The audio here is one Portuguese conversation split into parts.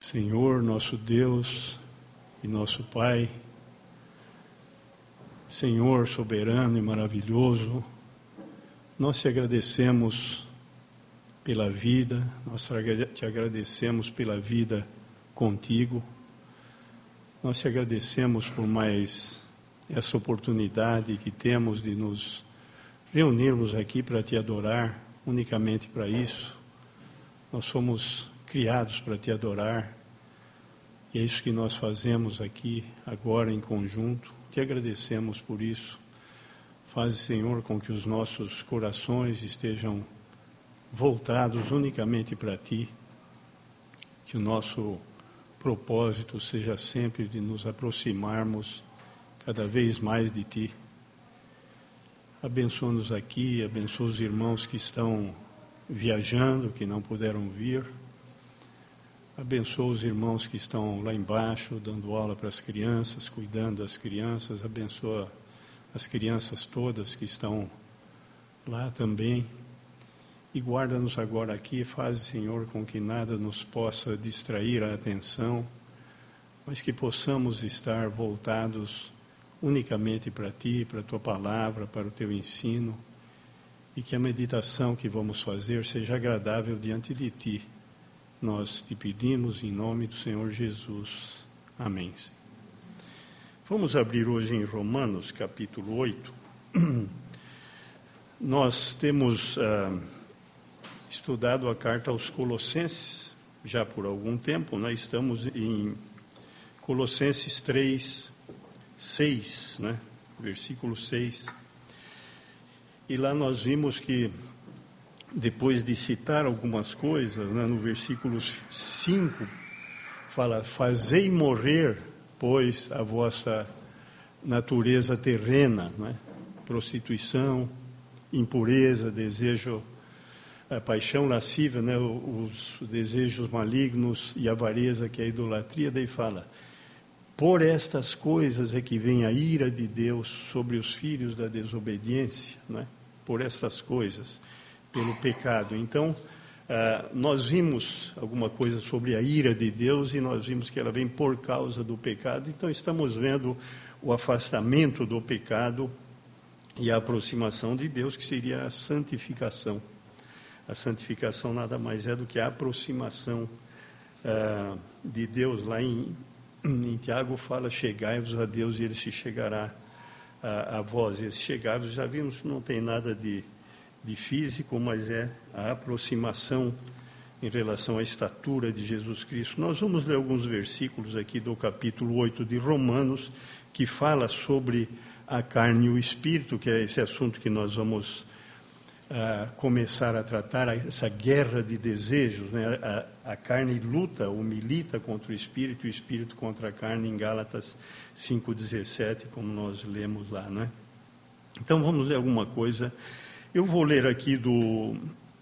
Senhor, nosso Deus e nosso Pai, Senhor soberano e maravilhoso, nós te agradecemos pela vida, nós te agradecemos pela vida contigo, nós te agradecemos por mais essa oportunidade que temos de nos reunirmos aqui para te adorar, unicamente para isso. Nós somos criados para te adorar, e é isso que nós fazemos aqui, agora em conjunto. Te agradecemos por isso. Faz, Senhor, com que os nossos corações estejam voltados unicamente para ti, que o nosso propósito seja sempre de nos aproximarmos cada vez mais de ti. Abençoa-nos aqui, abençoa os irmãos que estão viajando, que não puderam vir. Abençoa os irmãos que estão lá embaixo, dando aula para as crianças, cuidando das crianças. Abençoa as crianças todas que estão lá também. E guarda-nos agora aqui, faz, Senhor, com que nada nos possa distrair a atenção, mas que possamos estar voltados unicamente para ti, para a tua palavra, para o teu ensino, e que a meditação que vamos fazer seja agradável diante de ti. Nós te pedimos em nome do Senhor Jesus. Amém. Vamos abrir hoje em Romanos, capítulo 8. Nós temos estudado a carta aos Colossenses, já por algum tempo. Nós estamos em Colossenses 3, 6, né? Versículo 6. E lá nós vimos que, depois de citar algumas coisas, né, no versículo 5, fala: fazei morrer, pois, a vossa natureza terrena, né? Prostituição, impureza, desejo, paixão lasciva, né? Os desejos malignos e avareza, que é a idolatria. Daí fala: por estas coisas é que vem a ira de Deus sobre os filhos da desobediência, né? Por estas coisas, pelo pecado. Então, nós vimos alguma coisa sobre a ira de Deus e nós vimos que ela vem por causa do pecado. Então, estamos vendo o afastamento do pecado e a aproximação de Deus, que seria a santificação. A santificação nada mais é do que a aproximação de Deus. Lá em Tiago fala: chegai-vos a Deus e Ele se chegará a vós. Esse chegai-vos, já vimos que não tem nada de físico, mas é a aproximação em relação à estatura de Jesus Cristo. Nós vamos ler alguns versículos aqui do capítulo 8 de Romanos, que fala sobre a carne e o espírito, que é esse assunto que nós vamos começar a tratar, essa guerra de desejos, né? A carne luta ou milita contra o espírito contra a carne, em Gálatas 5,17, como nós lemos lá, né? Então vamos ler alguma coisa. Eu vou ler aqui do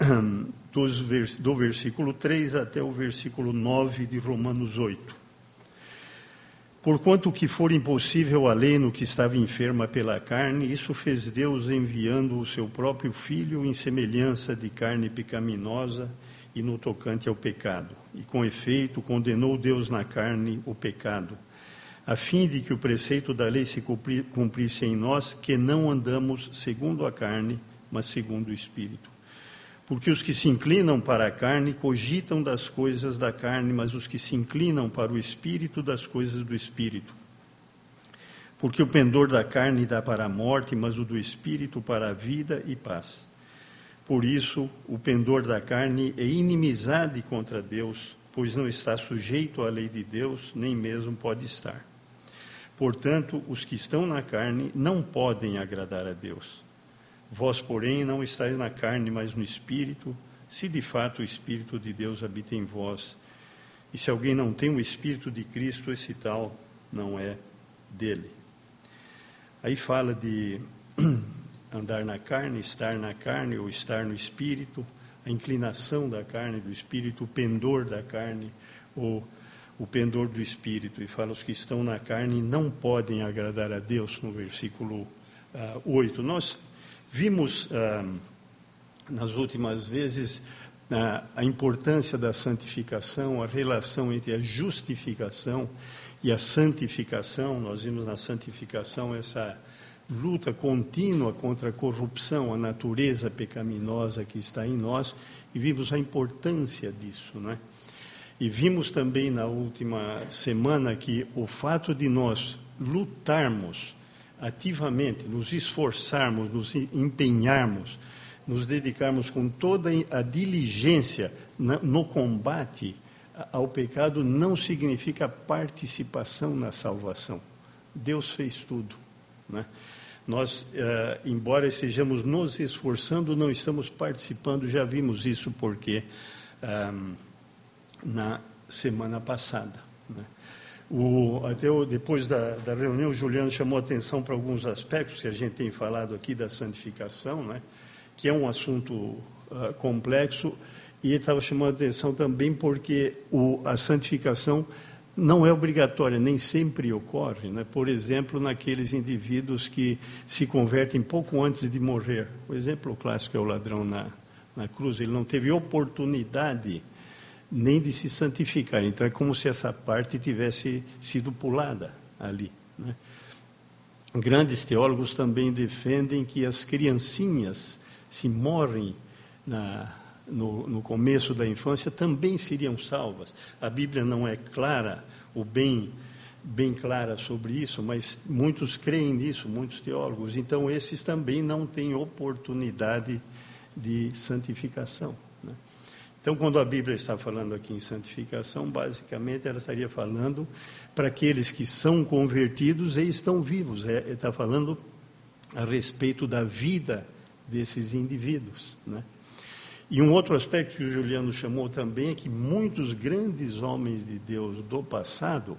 versículo 3 até o versículo 9 de Romanos 8. Porquanto o que for impossível à lei no que estava enferma pela carne, isso fez Deus enviando o seu próprio Filho em semelhança de carne pecaminosa e no tocante ao pecado. E com efeito condenou Deus na carne o pecado, a fim de que o preceito da lei se cumprisse em nós, que não andamos segundo a carne, mas segundo o Espírito. Porque os que se inclinam para a carne cogitam das coisas da carne, mas os que se inclinam para o Espírito, das coisas do Espírito. Porque o pendor da carne dá para a morte, mas o do Espírito para a vida e paz. Por isso, o pendor da carne é inimizade contra Deus, pois não está sujeito à lei de Deus, nem mesmo pode estar. Portanto, os que estão na carne não podem agradar a Deus. Vós, porém, não estáis na carne, mas no Espírito, se de fato o Espírito de Deus habita em vós. E se alguém não tem o Espírito de Cristo, esse tal não é dele. Aí fala de andar na carne, estar na carne ou estar no Espírito, a inclinação da carne, do Espírito, o pendor da carne ou o pendor do Espírito. E fala: os que estão na carne não podem agradar a Deus, no versículo 8. Nós vimos nas últimas vezes a importância da santificação, a relação entre a justificação e a santificação. Nós vimos na santificação essa luta contínua contra a corrupção, a natureza pecaminosa que está em nós, e vimos a importância disso, não é? E vimos também na última semana que o fato de nós lutarmos ativamente, nos esforçarmos, nos empenharmos, nos dedicarmos com toda a diligência no combate ao pecado, não significa participação na salvação. Deus fez tudo, né? Nós, embora estejamos nos esforçando, não estamos participando. Já vimos isso porque na semana passada, né? Depois da reunião, o Juliano chamou a atenção para alguns aspectos que a gente tem falado aqui da santificação, né? Que é um assunto complexo, e ele estava chamando a atenção também porque a santificação não é obrigatória, nem sempre ocorre, né? Por exemplo, naqueles indivíduos que se convertem pouco antes de morrer. O exemplo clássico é o ladrão na cruz. Ele não teve oportunidade nem de se santificar. Então, é como se essa parte tivesse sido pulada ali, né? Grandes teólogos também defendem que as criancinhas, se morrem no começo da infância, também seriam salvas. A Bíblia não é clara, ou bem clara sobre isso, mas muitos creem nisso, muitos teólogos. Então, esses também não têm oportunidade de santificação, né? Então, quando a Bíblia está falando aqui em santificação, basicamente ela estaria falando para aqueles que são convertidos e estão vivos. Está falando a respeito da vida desses indivíduos, né? E um outro aspecto que o Juliano chamou também é que muitos grandes homens de Deus do passado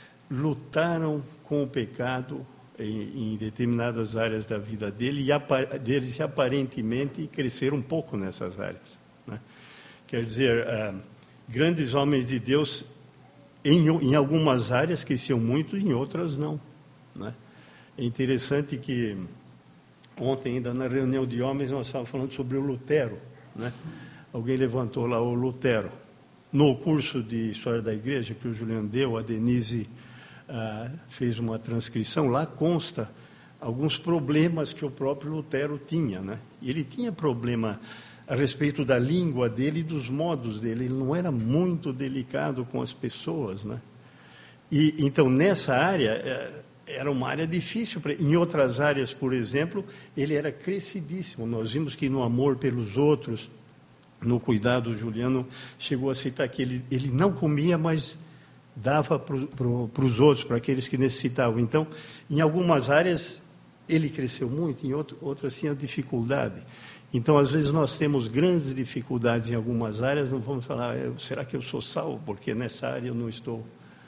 lutaram com o pecado em determinadas áreas da vida deles e aparentemente cresceram um pouco nessas áreas, né? Quer dizer, grandes homens de Deus em algumas áreas cresciam muito, em outras não, né? É interessante que ontem, ainda na reunião de homens, nós estávamos falando sobre o Lutero, né? Alguém levantou lá o Lutero. No curso de História da Igreja que o Juliano deu, a Denise fez uma transcrição, lá consta alguns problemas que o próprio Lutero tinha, né? E ele tinha problema a respeito da língua dele e dos modos dele. Ele não era muito delicado com as pessoas, né? E então, nessa área, era uma área difícil. Em outras áreas, por exemplo, ele era crescidíssimo. Nós vimos que no amor pelos outros, no cuidado, o Juliano chegou a citar que ele não comia, mas dava para os outros, para aqueles que necessitavam. Então, em algumas áreas, ele cresceu muito, em outras tinha dificuldade. Então, às vezes, nós temos grandes dificuldades em algumas áreas, não vamos falar, será que eu sou salvo? Porque nessa área eu não estou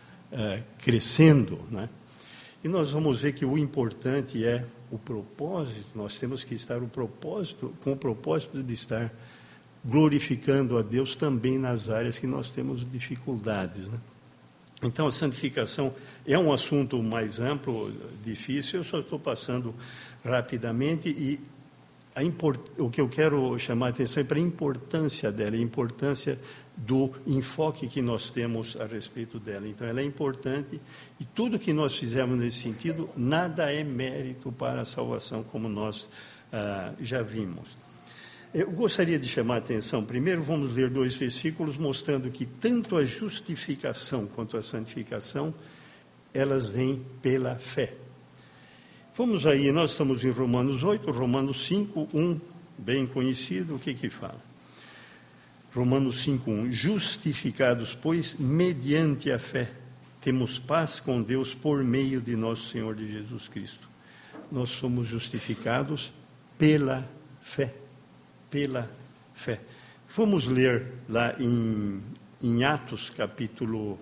crescendo, né? E nós vamos ver que o importante é o propósito. Nós temos que estar com o propósito de estar glorificando a Deus também nas áreas que nós temos dificuldades, né? Então, a santificação é um assunto mais amplo, difícil. Eu só estou passando rapidamente e o que eu quero chamar a atenção é para a importância dela, a importância do enfoque que nós temos a respeito dela. Então, ela é importante e tudo que nós fizermos nesse sentido, nada é mérito para a salvação, como nós já vimos. Eu gostaria de chamar a atenção, primeiro vamos ler 2 versículos mostrando que tanto a justificação quanto a santificação, elas vêm pela fé. Vamos aí, nós estamos em Romanos 8, Romanos 5, 1, bem conhecido, o que fala? Romanos 5, 1, justificados, pois, mediante a fé, temos paz com Deus por meio de nosso Senhor de Jesus Cristo. Nós somos justificados pela fé. Pela fé. Vamos ler lá em Atos, capítulo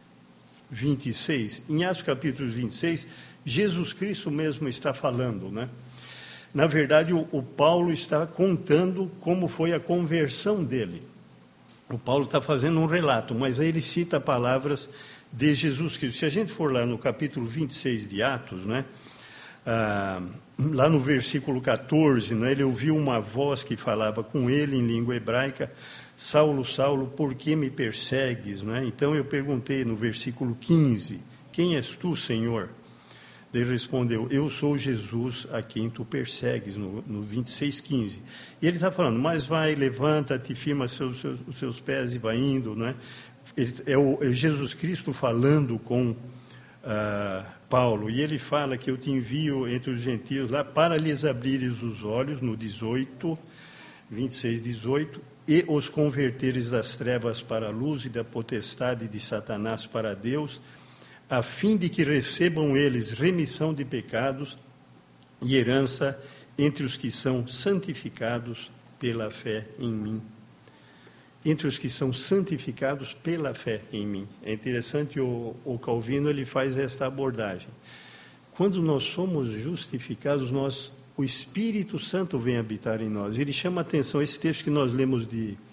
26. Em Atos, capítulo 26, Jesus Cristo mesmo está falando, né? Na verdade, o Paulo está contando como foi a conversão dele. O Paulo está fazendo um relato, mas aí ele cita palavras de Jesus Cristo. Se a gente for lá no capítulo 26 de Atos, né? Lá no versículo 14, né, ele ouviu uma voz que falava com ele em língua hebraica: Saulo, Saulo, por que me persegues? Não é? Então eu perguntei no versículo 15, quem és tu, Senhor? Ele respondeu, eu sou Jesus a quem tu persegues, no 26:15. E ele está falando, mas vai, levanta-te, firma os seus pés e vai indo, não é? É Jesus Cristo falando com Paulo, e ele fala que eu te envio entre os gentios lá para lhes abrires os olhos, no 26:18, e os converteres das trevas para a luz e da potestade de Satanás para Deus, a fim de que recebam eles remissão de pecados e herança entre os que são santificados pela fé em mim. Entre os que são santificados pela fé em mim. É interessante, o Calvino ele faz esta abordagem. Quando nós somos justificados, o Espírito Santo vem habitar em nós. Ele chama a atenção, esse texto que nós lemos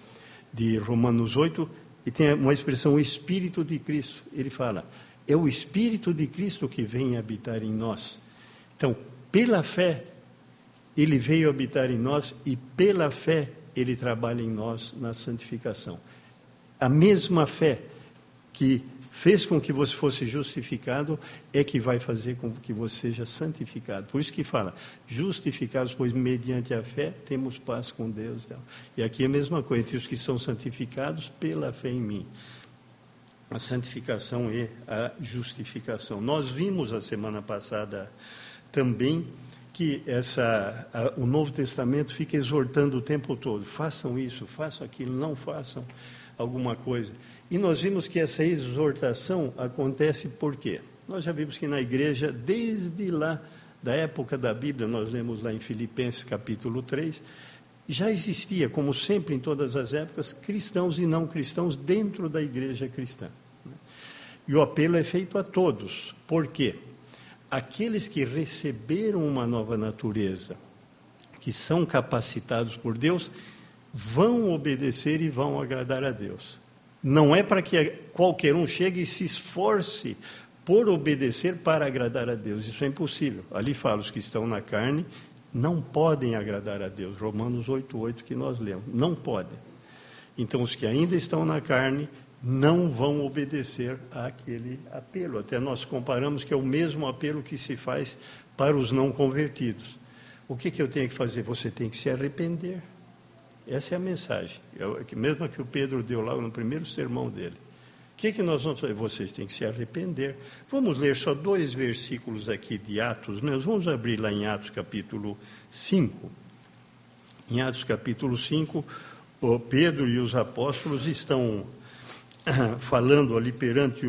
de Romanos 8, e tem uma expressão, o Espírito de Cristo. Ele fala, é o Espírito de Cristo que vem habitar em nós. Então, pela fé, ele veio habitar em nós e pela fé ele trabalha em nós na santificação. A mesma fé que fez com que você fosse justificado é que vai fazer com que você seja santificado. Por isso que fala, justificados, pois mediante a fé temos paz com Deus. E aqui é a mesma coisa, entre os que são santificados pela fé em mim. A santificação e a justificação. Nós vimos a semana passada também que o Novo Testamento fica exortando o tempo todo, façam isso, façam aquilo, não façam alguma coisa. E nós vimos que essa exortação acontece por quê? Nós já vimos que na igreja, desde lá, da época da Bíblia, nós lemos lá em Filipenses capítulo 3, já existia, como sempre em todas as épocas, cristãos e não cristãos dentro da igreja cristã. E o apelo é feito a todos. Por quê? Aqueles que receberam uma nova natureza, que são capacitados por Deus, vão obedecer e vão agradar a Deus. Não é para que qualquer um chegue e se esforce por obedecer para agradar a Deus. Isso é impossível. Ali fala, os que estão na carne não podem agradar a Deus. Romanos 8:8 que nós lemos. Não podem. Então, os que ainda estão na carne não vão obedecer àquele apelo. Até nós comparamos que é o mesmo apelo que se faz para os não convertidos. O que eu tenho que fazer? Você tem que se arrepender. Essa é a mensagem. Mesmo que o Pedro deu lá no primeiro sermão dele. O que nós vamos fazer? Vocês têm que se arrepender. Vamos ler só 2 versículos aqui de Atos mesmo. Vamos abrir lá em Atos capítulo 5. Em Atos capítulo 5, o Pedro e os apóstolos estão falando ali perante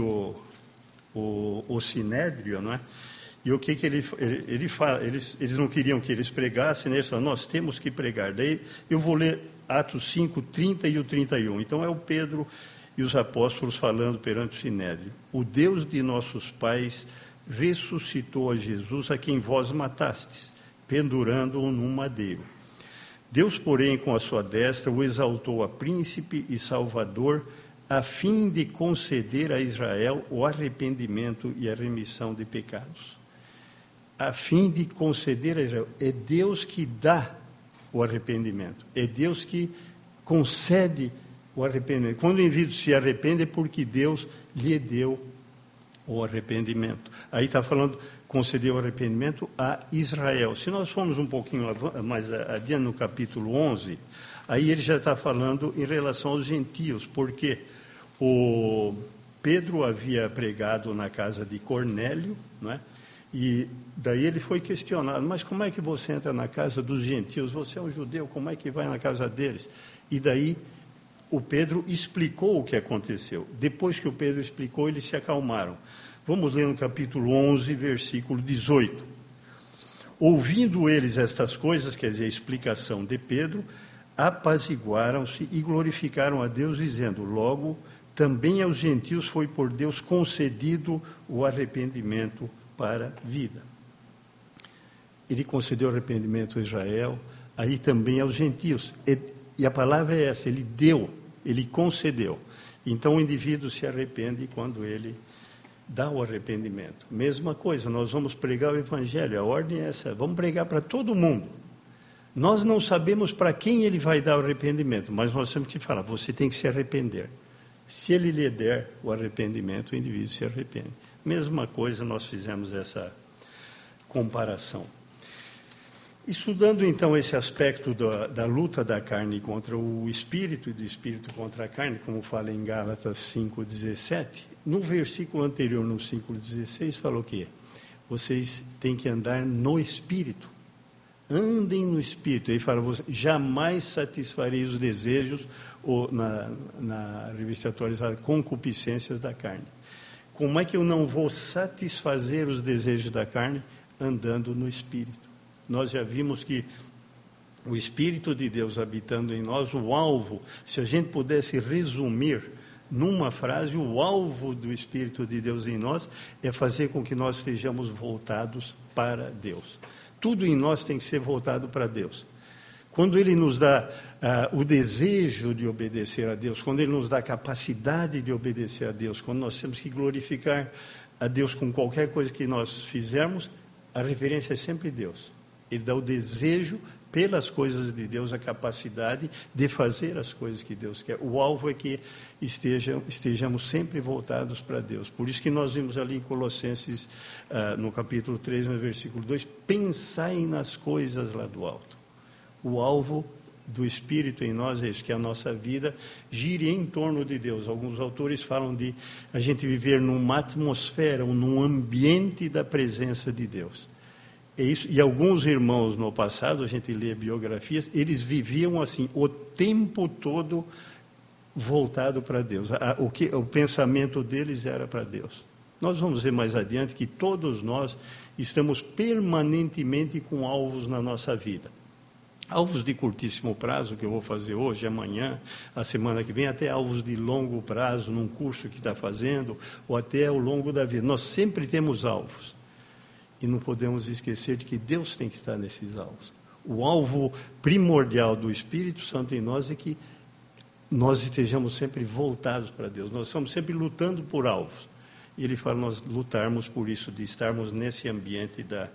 o Sinédrio, não é? E o que ele fala? Eles não queriam que eles pregassem, né? Eles falaram, nós temos que pregar. Daí eu vou ler Atos 5, 30 e o 31. Então é o Pedro e os apóstolos falando perante o Sinédrio. O Deus de nossos pais ressuscitou a Jesus, a quem vós matastes, pendurando-o num madeiro. Deus, porém, com a sua destra, o exaltou a príncipe e salvador, a fim de conceder a Israel o arrependimento e a remissão de pecados. A fim de conceder a Israel. É Deus que dá o arrependimento. É Deus que concede o arrependimento. Quando o indivíduo se arrepende é porque Deus lhe deu o arrependimento. Aí está falando, concedeu o arrependimento a Israel. Se nós formos um pouquinho mais adiante no capítulo 11, aí ele já está falando em relação aos gentios, porque o Pedro havia pregado na casa de Cornélio, não é? E daí ele foi questionado, mas como é que você entra na casa dos gentios? Você é um judeu, como é que vai na casa deles? E daí o Pedro explicou o que aconteceu. Depois que o Pedro explicou, eles se acalmaram. Vamos ler no capítulo 11, versículo 18. Ouvindo eles estas coisas, quer dizer, a explicação de Pedro, apaziguaram-se e glorificaram a Deus, dizendo, logo, também aos gentios foi por Deus concedido o arrependimento para a vida. Ele concedeu arrependimento a Israel, aí também aos gentios. E a palavra é essa, ele deu, ele concedeu. Então o indivíduo se arrepende quando ele dá o arrependimento. Mesma coisa, nós vamos pregar o Evangelho, a ordem é essa, vamos pregar para todo mundo. Nós não sabemos para quem ele vai dar o arrependimento, mas nós temos que falar, você tem que se arrepender. Se ele lhe der o arrependimento, o indivíduo se arrepende. Mesma coisa, nós fizemos essa comparação. Estudando então esse aspecto da luta da carne contra o espírito e do espírito contra a carne, como fala em Gálatas 5,17, no versículo anterior, no 5,16, falou que vocês têm que andar no espírito. Andem no espírito. Aí fala, jamais satisfarei os desejos, ou na revista atualizada, concupiscências da carne. Como é que eu não vou satisfazer os desejos da carne? Andando no espírito. Nós já vimos que o Espírito de Deus habitando em nós, o alvo, se a gente pudesse resumir numa frase, o alvo do Espírito de Deus em nós é fazer com que nós estejamos voltados para Deus. Tudo em nós tem que ser voltado para Deus. Quando Ele nos dá o desejo de obedecer a Deus, quando Ele nos dá a capacidade de obedecer a Deus, quando nós temos que glorificar a Deus com qualquer coisa que nós fizermos, a referência é sempre Deus. Ele dá o desejo pelas coisas de Deus, a capacidade de fazer as coisas que Deus quer. O alvo é que estejamos sempre voltados para Deus. Por isso que nós vimos ali em Colossenses, no capítulo 3, no versículo 2, pensai nas coisas lá do alto. O alvo do Espírito em nós é isso, que a nossa vida gire em torno de Deus. Alguns autores falam de a gente viver numa atmosfera, ou num ambiente da presença de Deus. É isso. E alguns irmãos no passado, a gente lê biografias, eles viviam assim, o tempo todo voltado para Deus. O pensamento deles era para Deus. Nós vamos ver mais adiante que todos nós estamos permanentemente com alvos na nossa vida. Alvos de curtíssimo prazo, que eu vou fazer hoje, amanhã, a semana que vem, até alvos de longo prazo, num curso que está fazendo, ou até ao longo da vida. Nós sempre temos alvos. E não podemos esquecer de que Deus tem que estar nesses alvos. O alvo primordial do Espírito Santo em nós é que nós estejamos sempre voltados para Deus. Nós estamos sempre lutando por alvos. E Ele fala nós lutarmos por isso, de estarmos nesse ambiente da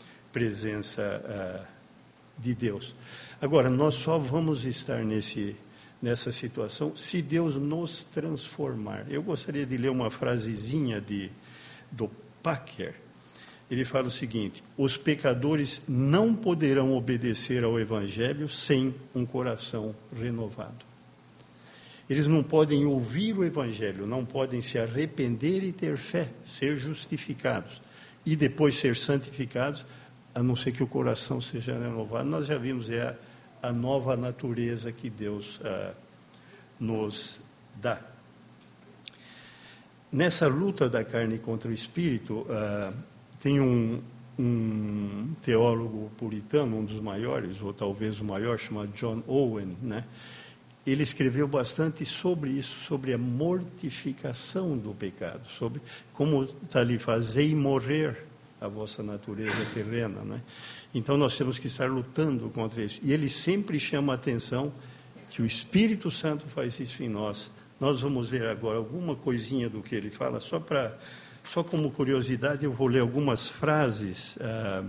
presença de Deus. Agora, nós só vamos estar nessa situação se Deus nos transformar. Eu gostaria de ler uma frasezinha do Packer. Ele fala o seguinte: os pecadores não poderão obedecer ao Evangelho sem um coração renovado. Eles não podem ouvir o Evangelho, não podem se arrepender e ter fé, ser justificados e depois ser santificados, a não ser que o coração seja renovado. Nós já vimos, é a nova natureza que Deus nos dá. Nessa luta da carne contra o espírito, tem um teólogo puritano, um dos maiores, ou talvez o maior, chamado John Owen, né? Ele escreveu bastante sobre isso, sobre a mortificação do pecado, sobre como está ali, fazei morrer a vossa natureza terrena, né? Então nós temos que estar lutando contra isso. E ele sempre chama a atenção que o Espírito Santo faz isso em nós. Nós vamos ver agora alguma coisinha do que ele fala, só como curiosidade, eu vou ler algumas frases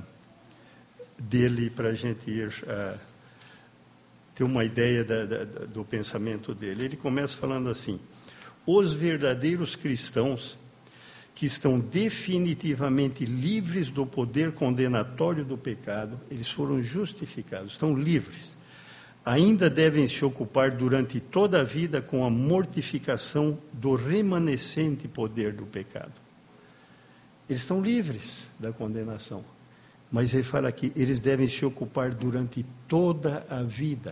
dele para a gente ir ter uma ideia do pensamento dele. Ele começa falando assim: os verdadeiros cristãos que estão definitivamente livres do poder condenatório do pecado, eles foram justificados, estão livres. Ainda devem se ocupar durante toda a vida com a mortificação do remanescente poder do pecado. Eles estão livres da condenação, mas ele fala que eles devem se ocupar durante toda a vida,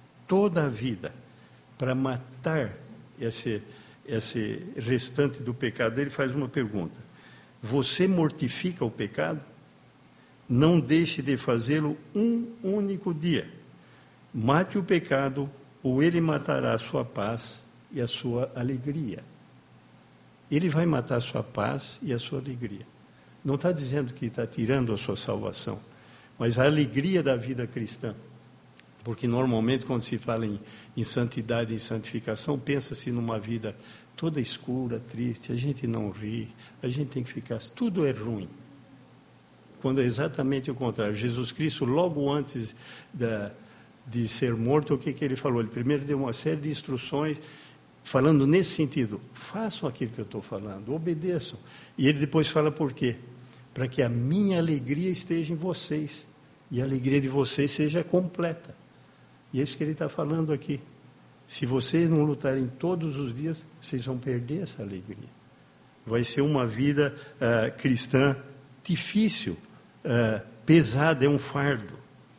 para matar esse restante do pecado. Ele faz uma pergunta: você mortifica o pecado? Não deixe de fazê-lo um único dia. Mate o pecado, ou ele matará a sua paz e a sua alegria. Ele vai matar a sua paz e a sua alegria. Não está dizendo que está tirando a sua salvação, mas a alegria da vida cristã. Porque normalmente quando se fala em santidade e santificação, pensa-se numa vida toda escura, triste, a gente não ri, a gente tem que ficar, tudo é ruim. quando é exatamente o contrário. Jesus Cristo, logo antes de ser morto, o que ele falou? Ele primeiro deu uma série de instruções, falando nesse sentido: façam aquilo que eu estou falando, obedeçam. E ele depois fala por quê? Para que a minha alegria esteja em vocês, e a alegria de vocês seja completa. E é isso que ele está falando aqui. Se vocês não lutarem todos os dias, vocês vão perder essa alegria. Vai ser uma vida cristã difícil, pesada, é um fardo.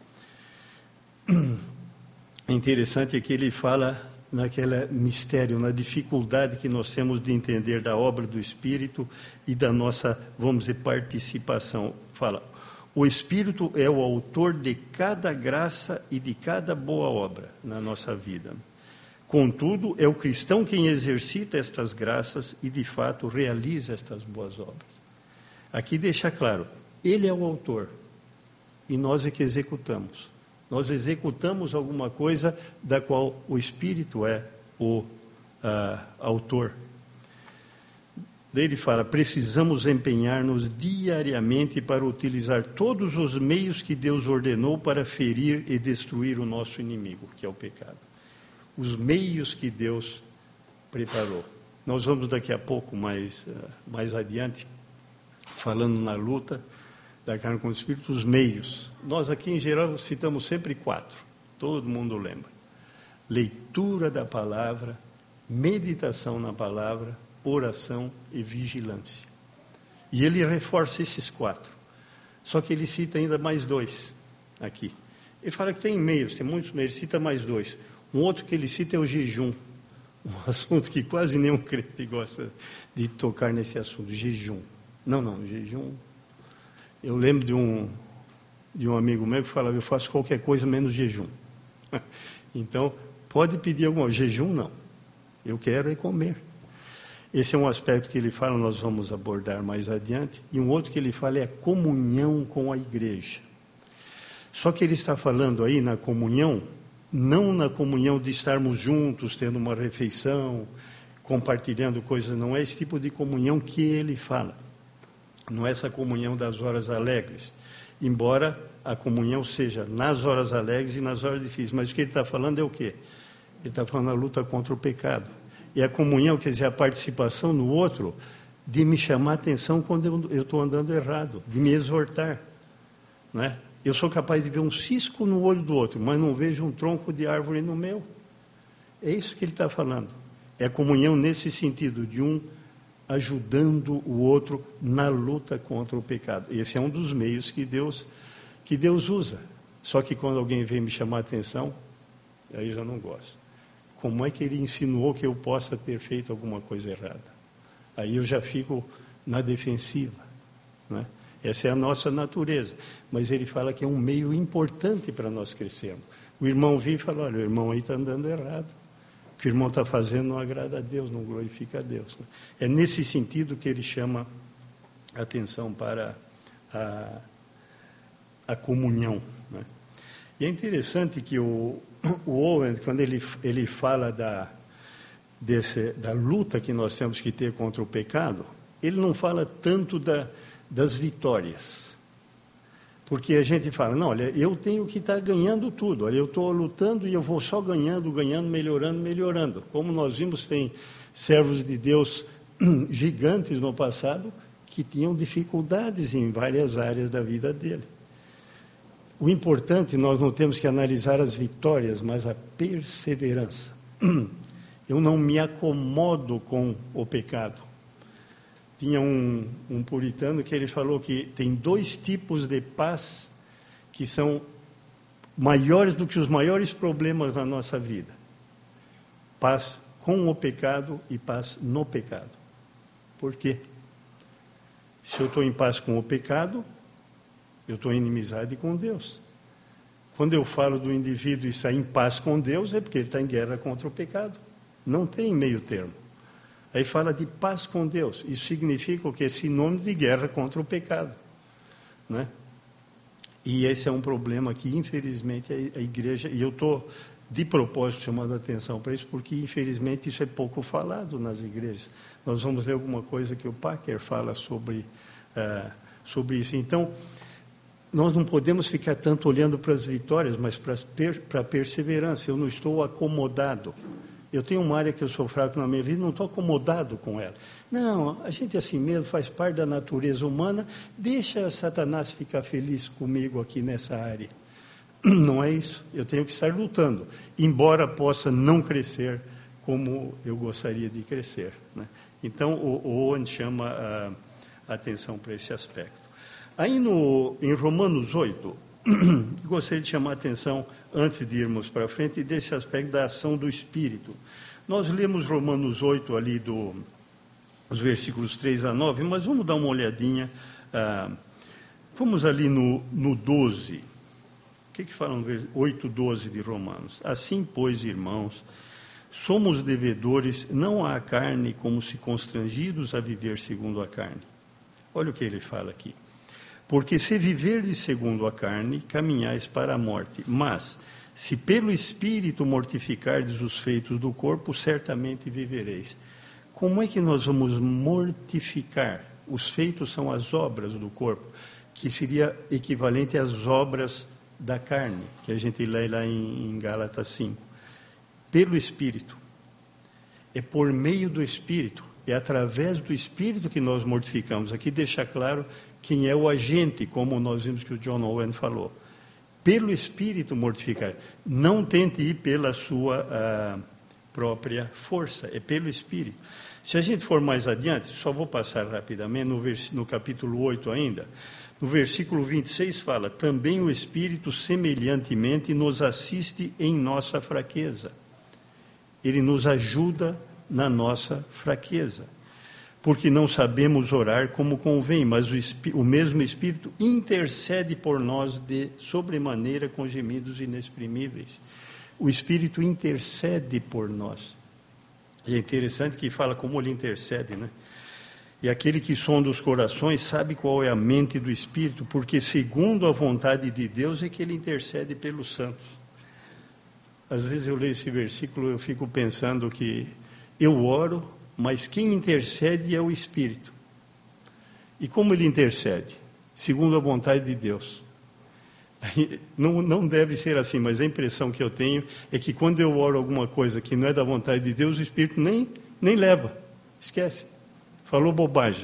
É interessante que ele fala naquele mistério, na dificuldade que nós temos de entender da obra do Espírito e da nossa, vamos dizer, participação. Fala: o Espírito é o autor de cada graça e de cada boa obra na nossa vida. Contudo, é o cristão quem exercita estas graças e, de fato, realiza estas boas obras. Aqui deixa claro, ele é o autor e nós é que executamos. Nós executamos alguma coisa da qual o Espírito é o autor. Daí ele fala: precisamos empenhar-nos diariamente para utilizar todos os meios que Deus ordenou para ferir e destruir o nosso inimigo, que é o pecado. Os meios que Deus preparou. Nós vamos daqui a pouco, mais adiante, falando na luta da carne com o Espírito, os meios. Nós aqui, em geral, citamos sempre 4. Todo mundo lembra. Leitura da palavra, meditação na palavra, oração e vigilância. E ele reforça esses 4. Só que ele cita ainda mais 2 aqui. Ele fala que tem meios, tem muitos meios, ele cita mais 2. Um outro que ele cita é o jejum. Um assunto que quase nenhum crente gosta de tocar nesse assunto, jejum. Não, jejum. Eu lembro de um amigo meu que falava: eu faço qualquer coisa menos jejum. Então, pode pedir alguma coisa. Jejum, não. Eu quero é comer. Esse é um aspecto que ele fala, nós vamos abordar mais adiante. E um outro que ele fala é a comunhão com a igreja. Só que ele está falando aí na comunhão, não na comunhão de estarmos juntos, tendo uma refeição, compartilhando coisas. Não é esse tipo de comunhão que ele fala. Não é essa comunhão das horas alegres, embora a comunhão seja nas horas alegres e nas horas difíceis. Mas o que ele está falando é o quê? Ele está falando da luta contra o pecado. E a comunhão, quer dizer, a participação no outro, de me chamar a atenção quando eu estou andando errado, de me exortar. Não é? Eu sou capaz de ver um cisco no olho do outro, mas não vejo um tronco de árvore no meu. É isso que ele está falando. É a comunhão nesse sentido, de um ajudando o outro na luta contra o pecado. Esse é um dos meios que Deus usa. Só que quando alguém vem me chamar a atenção, aí já não gosto. Como é que ele insinuou que eu possa ter feito alguma coisa errada? Aí eu já fico na defensiva, né? Essa é a nossa natureza. Mas ele fala que é um meio importante para nós crescermos. O irmão vem e fala: olha, o irmão aí está andando errado. O que o irmão está fazendo não agrada a Deus, não glorifica a Deus. Né? É nesse sentido que ele chama a atenção para a comunhão. Né? E é interessante que o Owen, quando ele fala da luta que nós temos que ter contra o pecado, ele não fala tanto das vitórias. Porque a gente fala: não, olha, eu tenho que estar ganhando tudo. Olha, eu estou lutando e eu vou só ganhando, melhorando. Como nós vimos, tem servos de Deus gigantes no passado que tinham dificuldades em várias áreas da vida dele. O importante, nós não temos que analisar as vitórias, mas a perseverança. Eu não me acomodo com o pecado. Tinha um puritano que ele falou que tem 2 tipos de paz que são maiores do que os maiores problemas na nossa vida: paz com o pecado e paz no pecado. Por quê? Se eu estou em paz com o pecado, eu estou em inimizade com Deus. Quando eu falo do indivíduo estar em paz com Deus, é porque ele está em guerra contra o pecado. Não tem meio termo. Aí fala de paz com Deus. Isso significa o que? É sinônimo de guerra contra o pecado. Né? E esse é um problema que, infelizmente, a igreja... E eu estou, de propósito, chamando a atenção para isso, porque, infelizmente, isso é pouco falado nas igrejas. Nós vamos ler alguma coisa que o Packer fala sobre isso. Então, nós não podemos ficar tanto olhando para as vitórias, mas para a perseverança. Eu não estou acomodado. Eu tenho uma área que eu sou fraco na minha vida, não estou acomodado com ela. Não, a gente é assim mesmo, faz parte da natureza humana, deixa Satanás ficar feliz comigo aqui nessa área. Não é isso, eu tenho que estar lutando, embora possa não crescer como eu gostaria de crescer, né? Então, o Owen chama a atenção para esse aspecto. Aí, em Romanos 8, gostaria de chamar a atenção, antes de irmos para frente, desse aspecto da ação do Espírito. Nós lemos Romanos 8 ali, os versículos 3 a 9, mas vamos dar uma olhadinha. Vamos ali no 12. O que fala no 8:12 de Romanos? Assim, pois, irmãos, somos devedores não à carne, como se constrangidos a viver segundo a carne. Olha o que ele fala aqui. Porque se viverdes segundo a carne, caminhais para a morte. Mas, se pelo Espírito mortificardes os feitos do corpo, certamente vivereis. Como é que nós vamos mortificar? Os feitos são as obras do corpo, que seria equivalente às obras da carne, que a gente lê lá em Gálatas 5. Pelo Espírito. É por meio do Espírito. É através do Espírito que nós mortificamos. Aqui deixa claro quem é o agente, como nós vimos que o John Owen falou. Pelo Espírito mortificar. Não tente ir pela sua própria força, é pelo Espírito. Se a gente for mais adiante, só vou passar rapidamente, no capítulo 8 ainda, no versículo 26 fala, também o Espírito semelhantemente nos assiste em nossa fraqueza. Ele nos ajuda na nossa fraqueza. Porque não sabemos orar como convém, mas o mesmo Espírito intercede por nós de sobremaneira com gemidos inexprimíveis. O Espírito intercede por nós. E é interessante que fala como ele intercede, né? E aquele que sonda os corações sabe qual é a mente do Espírito, porque segundo a vontade de Deus é que ele intercede pelos santos. Às vezes eu leio esse versículo e eu fico pensando que eu oro, mas quem intercede é o Espírito. E como ele intercede? Segundo a vontade de Deus. Não deve ser assim, mas a impressão que eu tenho é que quando eu oro alguma coisa que não é da vontade de Deus, o Espírito nem leva, esquece, falou bobagem.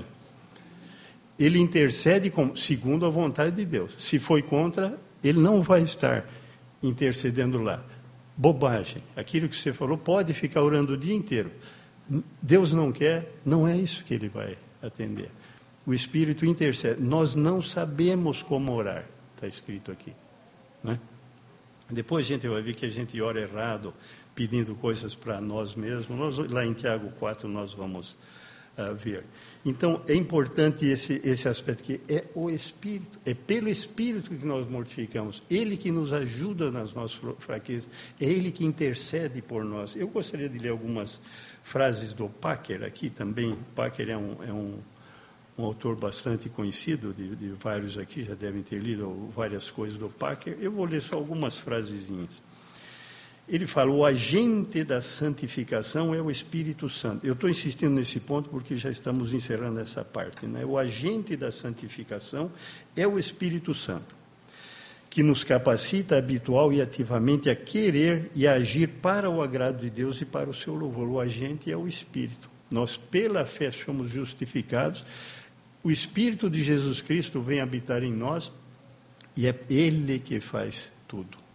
Ele intercede segundo a vontade de Deus. Se foi contra, ele não vai estar intercedendo lá. Bobagem, aquilo que você falou, pode ficar orando o dia inteiro. Deus não quer, não é isso que ele vai atender. O Espírito intercede. Nós não sabemos como orar, está escrito aqui, né? Depois a gente vai ver que a gente ora errado, pedindo coisas para nós mesmos. Lá em Tiago 4 nós vamos ver. Então é importante esse aspecto, que é o Espírito, é pelo Espírito que nós mortificamos, Ele que nos ajuda nas nossas fraquezas, é Ele que intercede por nós. Eu gostaria de ler algumas frases do Packer aqui também. Packer é um autor bastante conhecido, de vários aqui já devem ter lido várias coisas do Packer. Eu vou ler só algumas frasezinhas. Ele fala, o agente da santificação é o Espírito Santo. Eu estou insistindo nesse ponto porque já estamos encerrando essa parte, né? O agente da santificação é o Espírito Santo, que nos capacita habitual e ativamente a querer e a agir para o agrado de Deus e para o seu louvor. O agente é o Espírito. Nós, pela fé, somos justificados. O Espírito de Jesus Cristo vem habitar em nós e é Ele que faz tudo.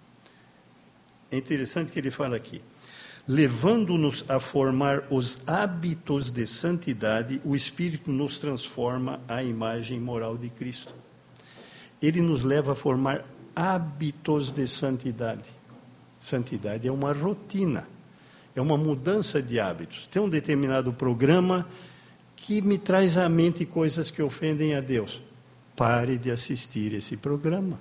É interessante que ele fala aqui, levando-nos a formar os hábitos de santidade, o Espírito nos transforma à imagem moral de Cristo. Ele nos leva a formar hábitos de santidade. Santidade é uma rotina, é uma mudança de hábitos. Tem um determinado programa que me traz à mente coisas que ofendem a Deus. Pare de assistir esse programa.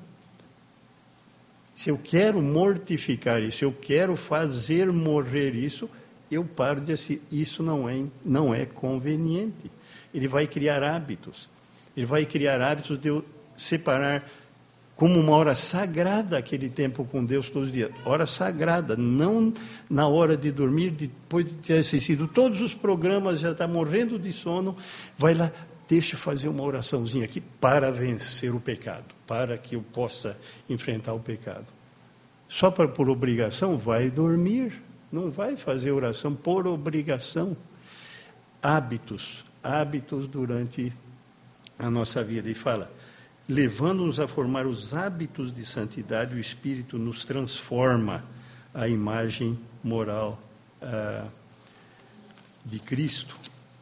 Se eu quero mortificar isso, eu quero fazer morrer isso, eu paro de assistir. Isso não é conveniente. Ele vai criar hábitos. Ele vai criar hábitos de eu separar como uma hora sagrada aquele tempo com Deus todos os dias. Hora sagrada, não na hora de dormir, depois de ter assistido todos os programas, já está morrendo de sono, vai lá, deixa eu fazer uma oraçãozinha aqui para vencer o pecado, para que eu possa enfrentar o pecado. Só por obrigação, vai dormir, não vai fazer oração por obrigação. Hábitos durante a nossa vida. E fala, levando-nos a formar os hábitos de santidade, o Espírito nos transforma a imagem moral de Cristo.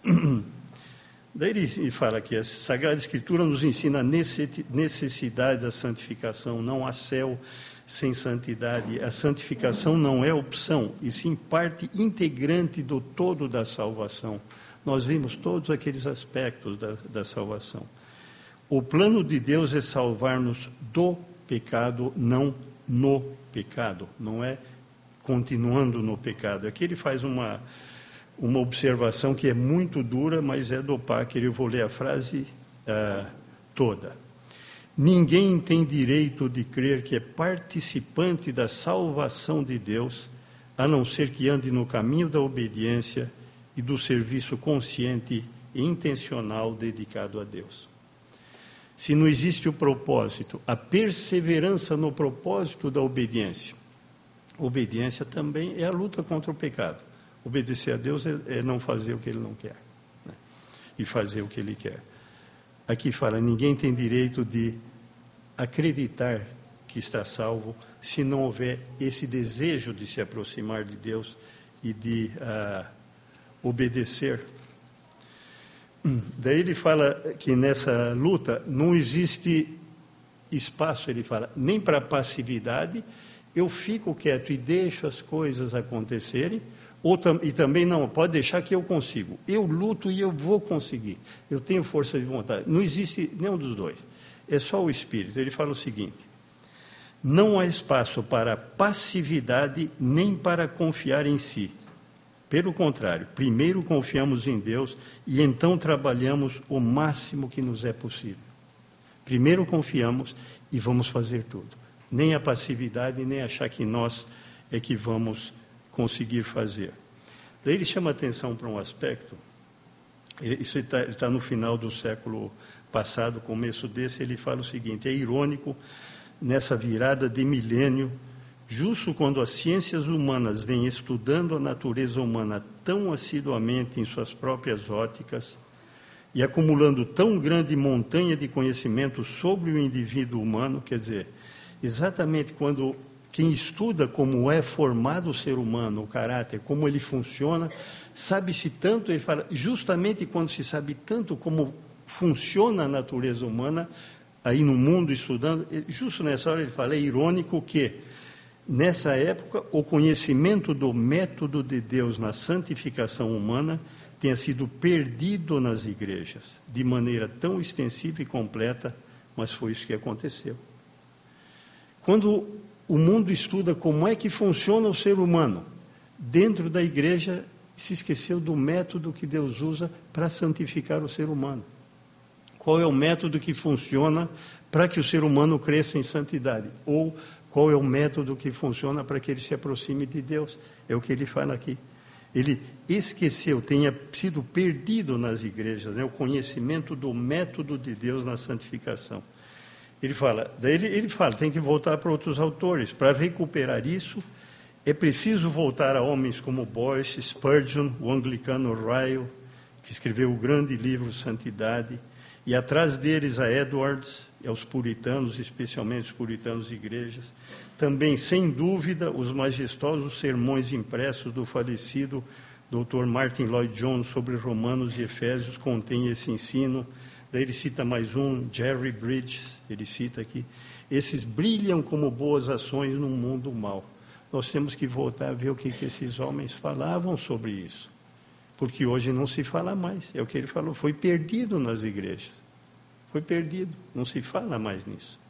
Daí ele fala que a Sagrada Escritura nos ensina a necessidade da santificação. Não há céu sem santidade. A santificação não é opção, e sim parte integrante do todo da salvação. Nós vimos todos aqueles aspectos da salvação. O plano de Deus é salvar-nos do pecado, não no pecado. Não é continuando no pecado. Aqui ele faz uma observação que é muito dura, mas é do Packer. Eu vou ler a frase toda. Ninguém tem direito de crer que é participante da salvação de Deus, a não ser que ande no caminho da obediência e do serviço consciente e intencional dedicado a Deus. Se não existe o propósito, a perseverança no propósito da obediência. Obediência também é a luta contra o pecado. Obedecer a Deus é não fazer o que Ele não quer, né? E fazer o que Ele quer. Aqui fala, ninguém tem direito de acreditar que está salvo se não houver esse desejo de se aproximar de Deus e de obedecer. Daí ele fala que nessa luta não existe espaço, ele fala, nem para passividade, eu fico quieto e deixo as coisas acontecerem, e também não, pode deixar que eu consigo. Eu luto e eu vou conseguir. Eu tenho força de vontade. Não existe nenhum dos dois. É só o Espírito. Ele fala o seguinte, não há espaço para passividade nem para confiar em si. Pelo contrário, primeiro confiamos em Deus e então trabalhamos o máximo que nos é possível. Primeiro confiamos e vamos fazer tudo. Nem a passividade, nem achar que nós é que vamos conseguir fazer. Daí ele chama atenção para um aspecto, isso está no final do século passado, começo desse, ele fala o seguinte, é irônico, nessa virada de milênio, justo quando as ciências humanas vêm estudando a natureza humana tão assiduamente em suas próprias óticas e acumulando tão grande montanha de conhecimento sobre o indivíduo humano, quer dizer, exatamente quando quem estuda como é formado o ser humano, o caráter, como ele funciona, sabe-se tanto, ele fala, justamente quando se sabe tanto como funciona a natureza humana, aí no mundo estudando, justo nessa hora ele fala, é irônico que, nessa época, o conhecimento do método de Deus na santificação humana tenha sido perdido nas igrejas, de maneira tão extensiva e completa, mas foi isso que aconteceu. Quando o mundo estuda como é que funciona o ser humano, dentro da igreja se esqueceu do método que Deus usa para santificar o ser humano. Qual é o método que funciona para que o ser humano cresça em santidade? Ou qual é o método que funciona para que ele se aproxime de Deus? É o que ele fala aqui. Ele esqueceu, tenha sido perdido nas igrejas, né, o conhecimento do método de Deus na santificação. Ele fala, daí ele fala, tem que voltar para outros autores. Para recuperar isso, é preciso voltar a homens como Boyce, Spurgeon, o anglicano Ryle, que escreveu o grande livro Santidade, e atrás deles a Edwards, e aos puritanos, especialmente os puritanos de igrejas. Também, sem dúvida, os majestosos sermões impressos do falecido Dr. Martin Lloyd Jones sobre Romanos e Efésios contêm esse ensino. Daí ele cita mais um, Jerry Bridges, ele cita aqui. Esses brilham como boas ações num mundo mau. Nós temos que voltar a ver o que esses homens falavam sobre isso. Porque hoje não se fala mais. É o que ele falou, foi perdido nas igrejas. Foi perdido, não se fala mais nisso.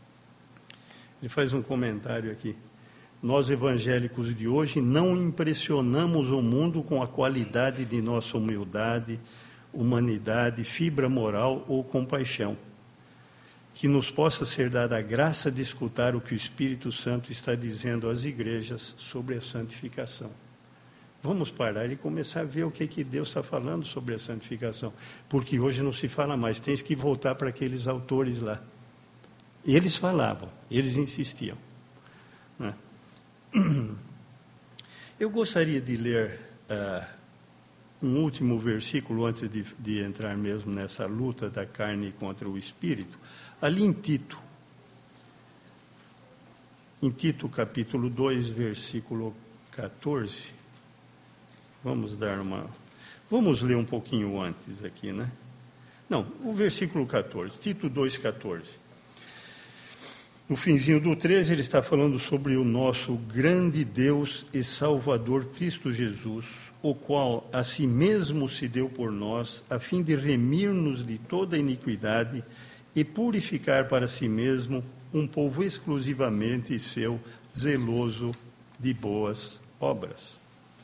Ele faz um comentário aqui. Nós evangélicos de hoje não impressionamos o mundo com a qualidade de nossa humildade, humanidade, fibra moral ou compaixão. Que nos possa ser dada a graça de escutar o que o Espírito Santo está dizendo às igrejas sobre a santificação. Vamos parar e começar a ver o que Deus está falando sobre a santificação. Porque hoje não se fala mais, tens que voltar para aqueles autores lá. Eles falavam, eles insistiam. Né? Eu gostaria de ler um último versículo antes de entrar mesmo nessa luta da carne contra o espírito, ali em Tito. Em Tito, capítulo 2, versículo 14. Vamos ler um pouquinho antes aqui, né? Não, o versículo 14, Tito 2, 14. No finzinho do 13, ele está falando sobre o nosso grande Deus e Salvador Cristo Jesus, o qual a si mesmo se deu por nós, a fim de remir-nos de toda iniquidade e purificar para si mesmo um povo exclusivamente seu, zeloso de boas obras.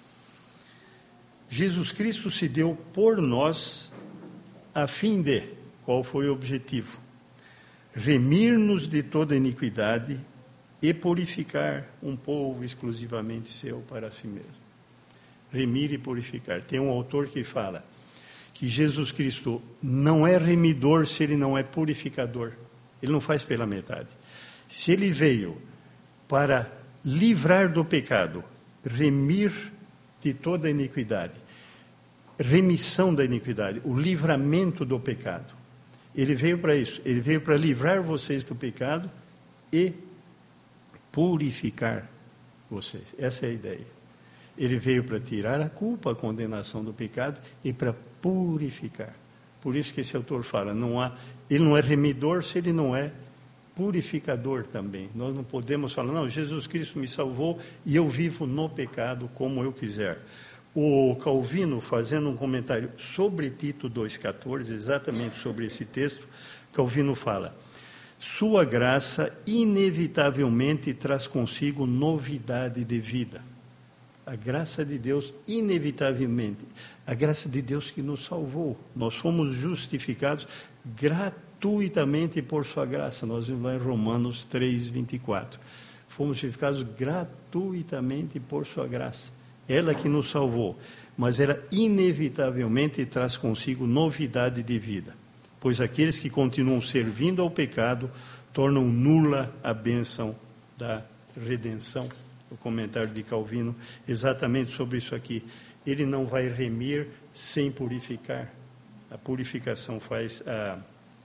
Jesus Cristo se deu por nós, a fim de, qual foi o objetivo? Remir-nos de toda iniquidade e purificar um povo exclusivamente seu para si mesmo. Remir e purificar. Tem um autor que fala que Jesus Cristo não é remidor se ele não é purificador. Ele não faz pela metade. Se ele veio para livrar do pecado, remir de toda iniquidade, remissão da iniquidade, o livramento do pecado. Ele veio para isso, ele veio para livrar vocês do pecado e purificar vocês. Essa é a ideia. Ele veio para tirar a culpa, a condenação do pecado e para purificar. Por isso que esse autor fala, ele não é remidor se ele não é purificador também. Nós não podemos falar, não, Jesus Cristo me salvou e eu vivo no pecado como eu quiser. O Calvino, fazendo um comentário sobre Tito 2,14, exatamente sobre esse texto, Calvino fala, sua graça inevitavelmente traz consigo novidade de vida. A graça de Deus, inevitavelmente, a graça de Deus que nos salvou. Nós fomos justificados gratuitamente por sua graça. Nós vimos lá em Romanos 3,24. Fomos justificados gratuitamente por sua graça. Ela que nos salvou, mas ela inevitavelmente traz consigo novidade de vida, pois aqueles que continuam servindo ao pecado tornam nula a bênção da redenção. O comentário de Calvino, exatamente sobre isso aqui. Ele não vai remir sem purificar. A purificação faz a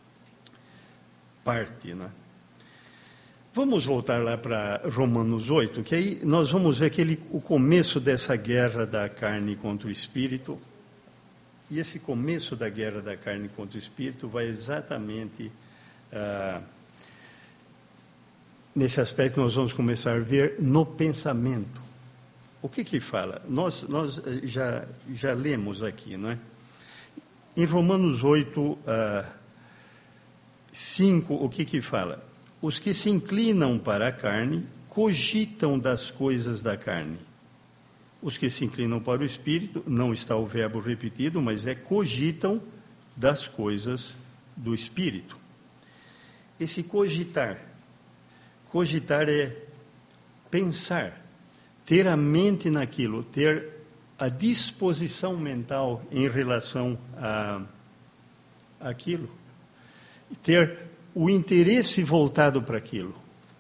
parte, né? Vamos voltar lá para Romanos 8, que aí nós vamos ver o começo dessa guerra da carne contra o espírito. E esse começo da guerra da carne contra o espírito vai exatamente nesse aspecto que nós vamos começar a ver no pensamento. O que fala? Nós já lemos aqui, não é? Em Romanos 8, 5, o que fala? Os que se inclinam para a carne cogitam das coisas da carne. Os que se inclinam para o espírito, não está o verbo repetido, mas cogitam das coisas do espírito. Esse cogitar é pensar, ter a mente naquilo, ter a disposição mental em relação àquilo, ter o interesse voltado para aquilo.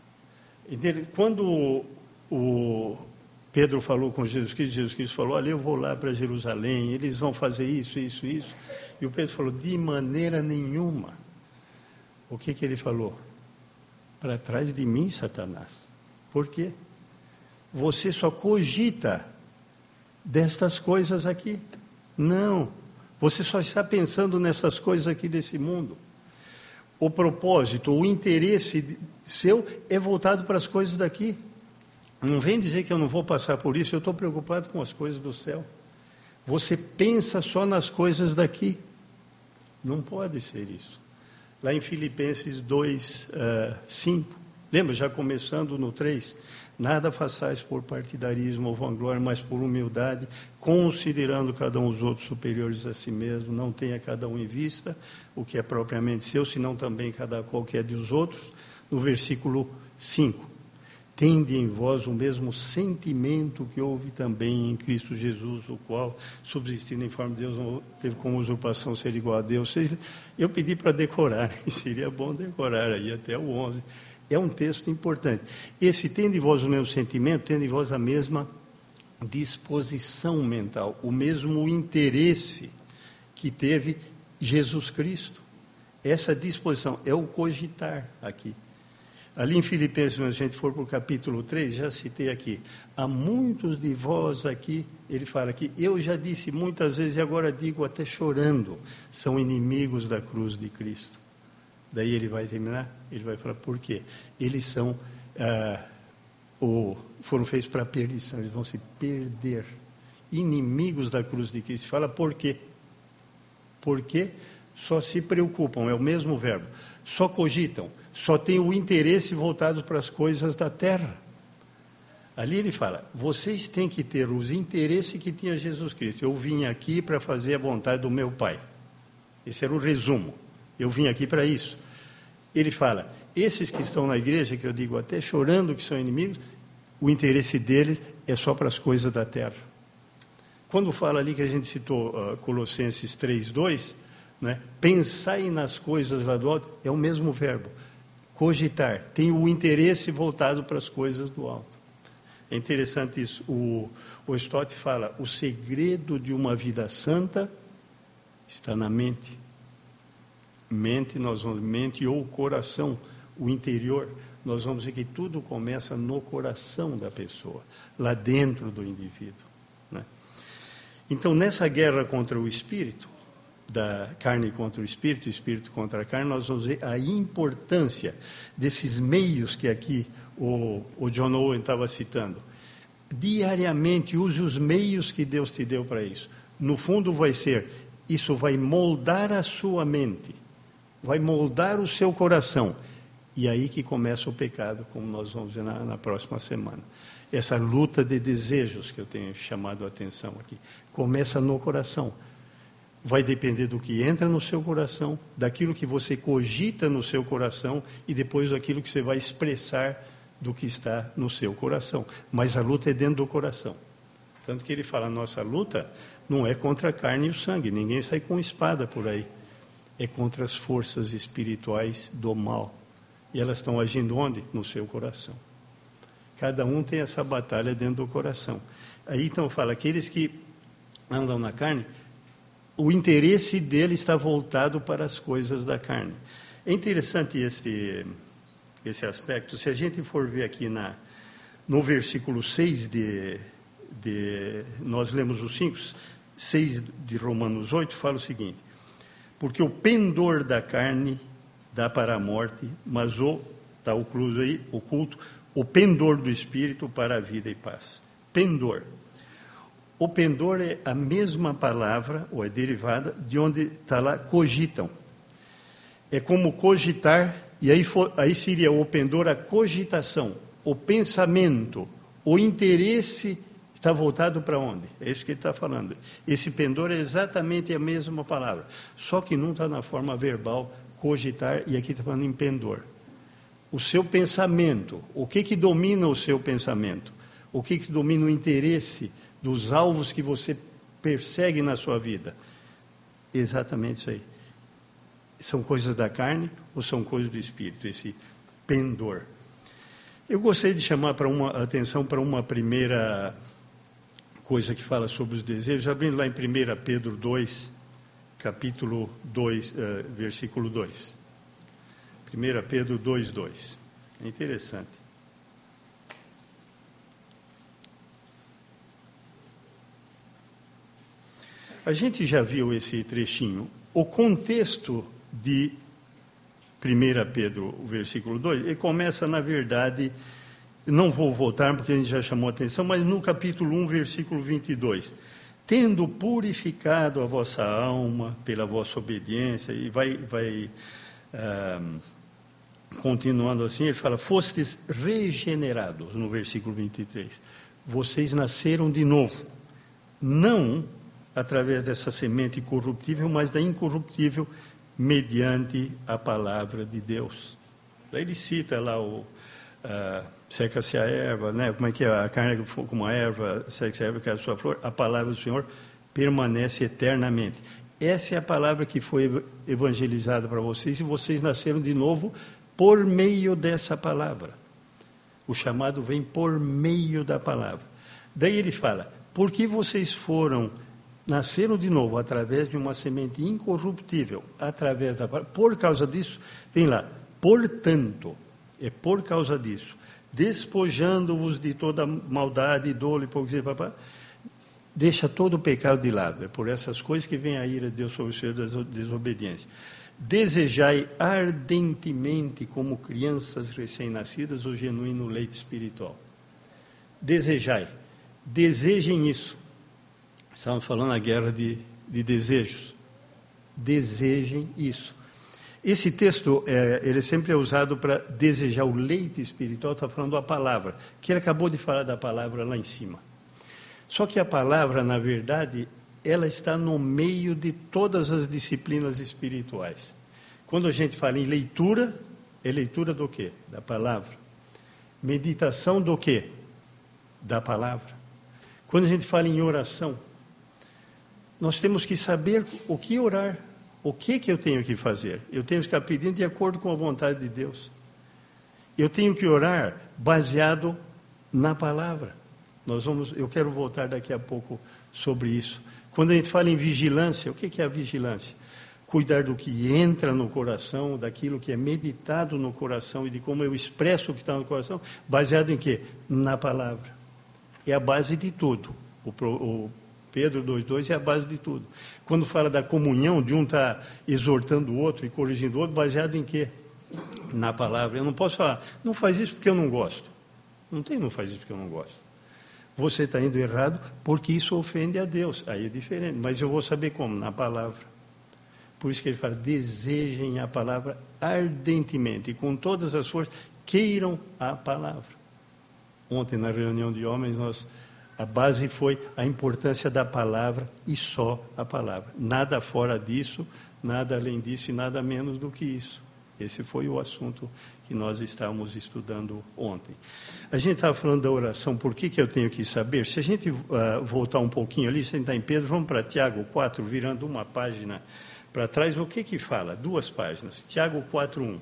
Quando o Pedro falou com Jesus Cristo falou, olha, eu vou lá para Jerusalém, eles vão fazer isso. E o Pedro falou, de maneira nenhuma. O que ele falou? Para trás de mim, Satanás. Por quê? Você só cogita destas coisas aqui. Não. Você só está pensando nessas coisas aqui desse mundo. O propósito, o interesse seu é voltado para as coisas daqui. Não vem dizer que eu não vou passar por isso, eu estou preocupado com as coisas do céu. Você pensa só nas coisas daqui. Não pode ser isso. Lá em Filipenses 2, 5, lembra, já começando no 3, nada façais por partidarismo ou vanglória, mas por humildade, considerando cada um os outros superiores a si mesmo, não tenha cada um em vista o que é propriamente seu, senão também cada qual que é dos outros. No versículo 5, tende em vós o mesmo sentimento que houve também em Cristo Jesus, o qual, subsistindo em forma de Deus, não teve como usurpação ser igual a Deus. Eu pedi para decorar, seria bom decorar aí até o 11. É um texto importante. Esse tende em vós o mesmo sentimento, tende em vós a mesma disposição mental, o mesmo interesse que teve Jesus Cristo. Essa disposição é o cogitar aqui. Ali em Filipenses, se a gente for para o capítulo 3, já citei aqui, há muitos de vós aqui, ele fala aqui, eu já disse muitas vezes e agora digo até chorando, são inimigos da cruz de Cristo. Daí ele vai terminar, ele vai falar por quê? Eles são, foram feitos para a perdição, eles vão se perder. Inimigos da cruz de Cristo. Fala por quê? Porque só se preocupam, é o mesmo verbo, só cogitam, só têm o interesse voltado para as coisas da terra. Ali ele fala, vocês têm que ter os interesses que tinha Jesus Cristo. Eu vim aqui para fazer a vontade do meu Pai. Esse era o resumo. Eu vim aqui para isso. Ele fala, esses que estão na igreja, que eu digo até chorando que são inimigos, o interesse deles é só para as coisas da terra. Quando fala ali que a gente citou Colossenses 3:2, né, pensai nas coisas lá do alto, é o mesmo verbo. Cogitar, tem o interesse voltado para as coisas do alto. É interessante isso. O Stott fala, o segredo de uma vida santa está na mente. Mente ou coração, o interior. Nós vamos ver que tudo começa no coração da pessoa, lá dentro do indivíduo. Né? Então, nessa guerra contra o espírito, da carne contra o espírito contra a carne, nós vamos ver a importância desses meios que aqui o John Owen estava citando. Diariamente, use os meios que Deus te deu para isso. No fundo isso vai moldar a sua mente, vai moldar o seu coração. E aí que começa o pecado, como nós vamos ver na próxima semana. Essa luta de desejos que eu tenho chamado a atenção aqui, começa no coração. Vai depender do que entra no seu coração, daquilo que você cogita no seu coração e depois daquilo que você vai expressar do que está no seu coração. Mas a luta é dentro do coração. Tanto que ele fala, nossa luta não é contra a carne e o sangue, ninguém sai com espada por aí. É contra as forças espirituais do mal. E elas estão agindo onde? No seu coração. Cada um tem essa batalha dentro do coração. Aí então fala, aqueles que andam na carne, o interesse dele está voltado para as coisas da carne. É interessante esse aspecto. Se a gente for ver aqui no versículo 6 nós lemos o 6 de Romanos 8, fala o seguinte, porque o pendor da carne dá para a morte, mas está ocluso aí, oculto, o pendor do espírito para a vida e paz. Pendor. O pendor é a mesma palavra, ou é derivada, de onde está lá, cogitam. É como cogitar, e aí seria o pendor a cogitação, o pensamento, o interesse está voltado para onde? É isso que ele está falando. Esse pendor é exatamente a mesma palavra, só que não está na forma verbal, cogitar, e aqui está falando em pendor. O seu pensamento, o que domina o seu pensamento? O que domina o interesse dos alvos que você persegue na sua vida? Exatamente isso aí. São coisas da carne ou são coisas do espírito, esse pendor. Eu gostaria de chamar atenção para uma primeira coisa que fala sobre os desejos, abrindo lá em 1 Pedro 2, capítulo 2, versículo 2. 1 Pedro 2, 2. É interessante. A gente já viu esse trechinho. O contexto de 1 Pedro, o versículo 2, ele começa, na verdade, não vou voltar porque a gente já chamou a atenção, mas no capítulo 1, versículo 22. Tendo purificado a vossa alma pela vossa obediência, e vai continuando assim, ele fala, fostes regenerados, no versículo 23. Vocês nasceram de novo, não através dessa semente corruptível, mas da incorruptível, mediante a palavra de Deus. Daí ele cita lá seca-se a erva, né? Como é que é? A carne é como a erva, seca-se a erva, cai a sua flor. A palavra do Senhor permanece eternamente. Essa é a palavra que foi evangelizada para vocês, e vocês nasceram de novo por meio dessa palavra. O chamado vem por meio da palavra. Daí ele fala, porque vocês nasceram de novo através de uma semente incorruptível, através da palavra, por causa disso, vem lá, portanto, é por causa disso, despojando-vos de toda maldade, dolo, hipocrisia, deixa todo o pecado de lado. É por essas coisas que vem a ira de Deus sobre os seus da desobediência. Desejai ardentemente, como crianças recém-nascidas, o genuíno leite espiritual. Desejai. Desejem isso. Estamos falando da guerra de desejos. Desejem isso. Esse texto, ele sempre é usado para desejar o leite espiritual, está falando da palavra, que ele acabou de falar da palavra lá em cima. Só que a palavra, na verdade, ela está no meio de todas as disciplinas espirituais. Quando a gente fala em leitura, é leitura do quê? Da palavra. Meditação do quê? Da palavra. Quando a gente fala em oração, nós temos que saber o que orar. O que eu tenho que fazer? Eu tenho que estar pedindo de acordo com a vontade de Deus. Eu tenho que orar baseado na palavra. Eu quero voltar daqui a pouco sobre isso. Quando a gente fala em vigilância, o que é a vigilância? Cuidar do que entra no coração, daquilo que é meditado no coração e de como eu expresso o que está no coração, baseado em quê? Na palavra. É a base de tudo. O Pedro 2,2 é a base de tudo. Quando fala da comunhão, de um estar exortando o outro e corrigindo o outro, baseado em quê? Na palavra. Eu não posso falar, não faz isso porque eu não gosto. Não faz isso porque eu não gosto. Você está indo errado porque isso ofende a Deus. Aí é diferente, mas eu vou saber como? Na palavra. Por isso que ele fala, desejem a palavra ardentemente, e com todas as forças, queiram a palavra. Ontem, na reunião de homens, a base foi a importância da palavra e só a palavra. Nada fora disso, nada além disso e nada menos do que isso. Esse foi o assunto que nós estávamos estudando ontem. A gente estava falando da oração, por que eu tenho que saber? Se a gente voltar um pouquinho ali, se a gente está em Pedro, vamos para Tiago 4, virando uma página para trás, o que fala? 2 páginas. Tiago 4:1.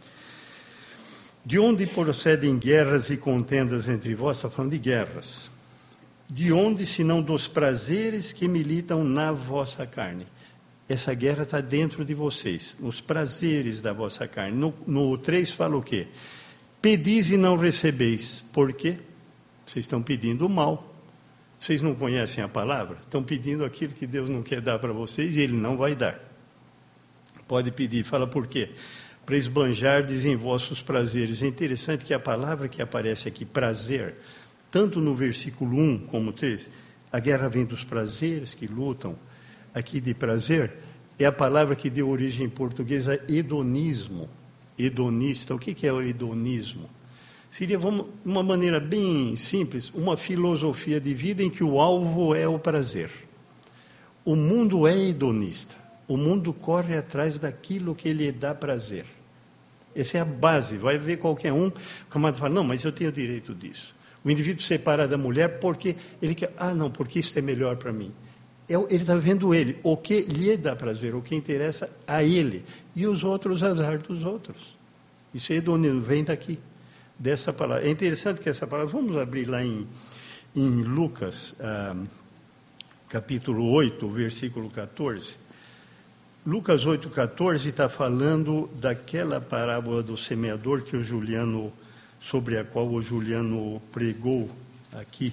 De onde procedem guerras e contendas entre vós? Está falando de guerras. De onde, senão dos prazeres que militam na vossa carne? Essa guerra está dentro de vocês, os prazeres da vossa carne. No 3 fala o quê? Pedis e não recebeis. Por quê? Vocês estão pedindo o mal. Vocês não conhecem a palavra? Estão pedindo aquilo que Deus não quer dar para vocês e Ele não vai dar. Pode pedir, fala por quê? Para esbanjardes em vossos prazeres. É interessante que a palavra que aparece aqui, prazer, tanto no versículo 1 como 3, a guerra vem dos prazeres que lutam. Aqui de prazer, é a palavra que deu origem em português a hedonismo. Hedonista. O que é o hedonismo? Seria, de uma maneira bem simples, uma filosofia de vida em que o alvo é o prazer. O mundo é hedonista. O mundo corre atrás daquilo que lhe dá prazer. Essa é a base. Vai ver qualquer um, o camarada fala, não, mas eu tenho direito disso. O indivíduo separa da mulher porque ele quer, não, porque isso é melhor para mim. Ele está vendo o que lhe dá prazer, o que interessa a ele. E os outros, azar dos outros. Isso é hedonismo, vem daqui, dessa palavra. É interessante que essa palavra, vamos abrir lá em Lucas, capítulo 8, versículo 14. Lucas 8, 14 está falando daquela parábola do semeador sobre a qual o Juliano pregou aqui,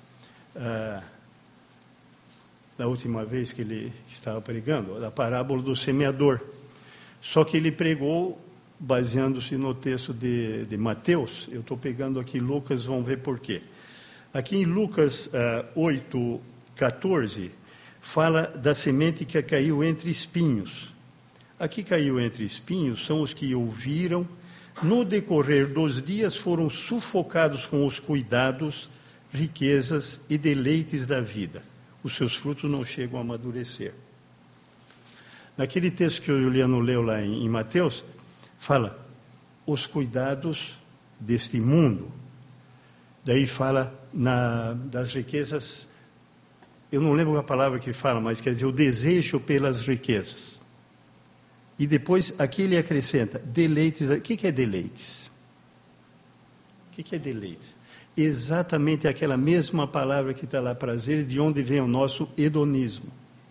da última vez que ele estava pregando, da parábola do semeador. Só que ele pregou baseando-se no texto de Mateus. Eu estou pegando aqui Lucas, vamos ver por quê. Aqui em Lucas 8, 14, fala da semente que caiu entre espinhos. Aqui caiu entre espinhos são os que ouviram, no decorrer dos dias foram sufocados com os cuidados, riquezas e deleites da vida. Os seus frutos não chegam a amadurecer. Naquele texto que o Juliano leu lá em Mateus, fala os cuidados deste mundo. Daí fala das riquezas, eu não lembro a palavra que fala, mas quer dizer, o desejo pelas riquezas. E depois, aqui ele acrescenta, deleites. O que é deleites? O que é deleites? Exatamente aquela mesma palavra que está lá, prazeres, de onde vem o nosso hedonismo.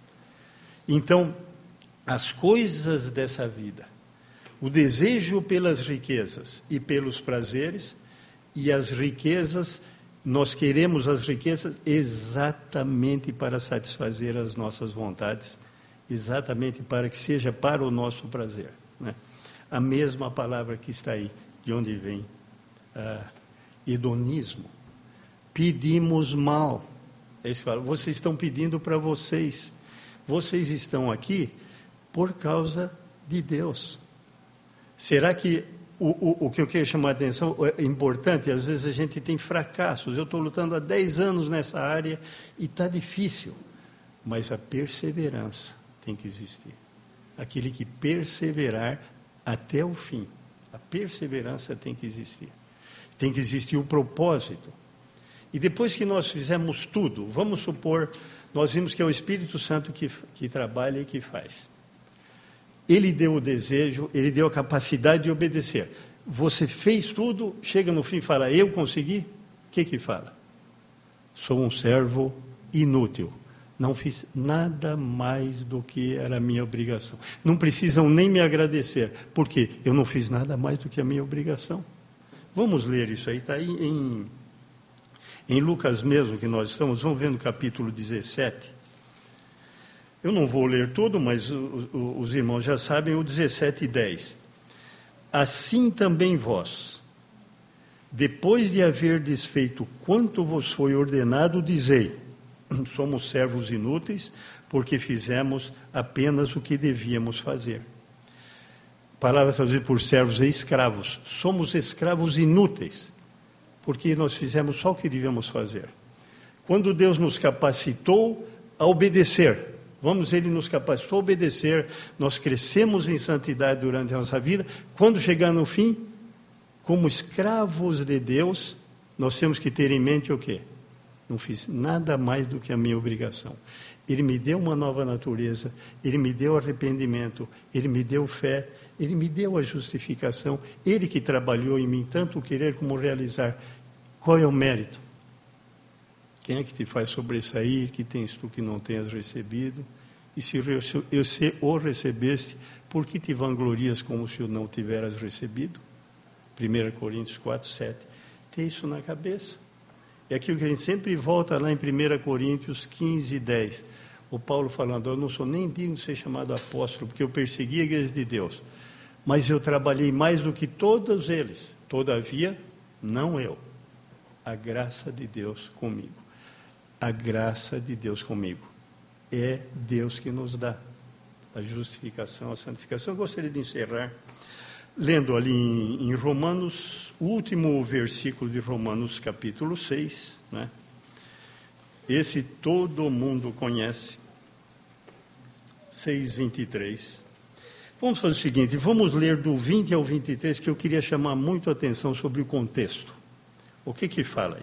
Então, as coisas dessa vida, o desejo pelas riquezas e pelos prazeres, e as riquezas, nós queremos as riquezas exatamente para satisfazer as nossas vontades, exatamente para que seja para o nosso prazer, né? A mesma palavra que está aí, de onde vem hedonismo. Pedimos mal. Eles falam, vocês estão pedindo para vocês. Vocês estão aqui por causa de Deus. Será que o que eu quero chamar a atenção é importante? Às vezes a gente tem fracassos. Eu estou lutando há 10 anos nessa área e está difícil. Mas a perseverança tem que existir. Aquele que perseverar até o fim. A perseverança tem que existir. Tem que existir o propósito. E depois que nós fizemos tudo, vamos supor, nós vimos que é o Espírito Santo que trabalha e que faz. Ele deu o desejo, ele deu a capacidade de obedecer. Você fez tudo, chega no fim e fala, eu consegui? O que fala? Sou um servo inútil. Não fiz nada mais do que era a minha obrigação. Não precisam nem me agradecer, porque eu não fiz nada mais do que a minha obrigação. Vamos ler isso aí, está aí em Lucas mesmo, que nós estamos, vamos ver no capítulo 17. Eu não vou ler tudo, mas os irmãos já sabem, o 17:10. Assim também vós, depois de haver desfeito quanto vos foi ordenado, dizei, somos servos inúteis, porque fizemos apenas o que devíamos fazer. A palavra traduzida por servos é escravos. Somos escravos inúteis, porque nós fizemos só o que devíamos fazer. Quando Deus nos capacitou a obedecer, ele nos capacitou a obedecer, nós crescemos em santidade durante a nossa vida. Quando chegar no fim, como escravos de Deus, nós temos que ter em mente o quê? Não fiz nada mais do que a minha obrigação. Ele me deu uma nova natureza, Ele me deu arrependimento, Ele me deu fé, Ele me deu a justificação, Ele que trabalhou em mim, tanto o querer como o realizar. Qual é o mérito? Quem é que te faz sobressair, que tens tu que não tenhas recebido? E se o recebeste, por que te vanglorias como se o não tiveras recebido? 1 Coríntios 4:7. Tem isso na cabeça. É aquilo que a gente sempre volta lá em 1 Coríntios 15:10. O Paulo falando, eu não sou nem digno de ser chamado apóstolo, porque eu persegui a igreja de Deus. Mas eu trabalhei mais do que todos eles. Todavia, não eu. A graça de Deus comigo. A graça de Deus comigo. É Deus que nos dá a justificação, a santificação. Eu gostaria de encerrar lendo ali em Romanos, o último versículo de Romanos capítulo 6, né? Esse todo mundo conhece, 6:23. Vamos fazer o seguinte, vamos ler do 20 ao 23, que eu queria chamar muito a atenção sobre o contexto. O que fala aí?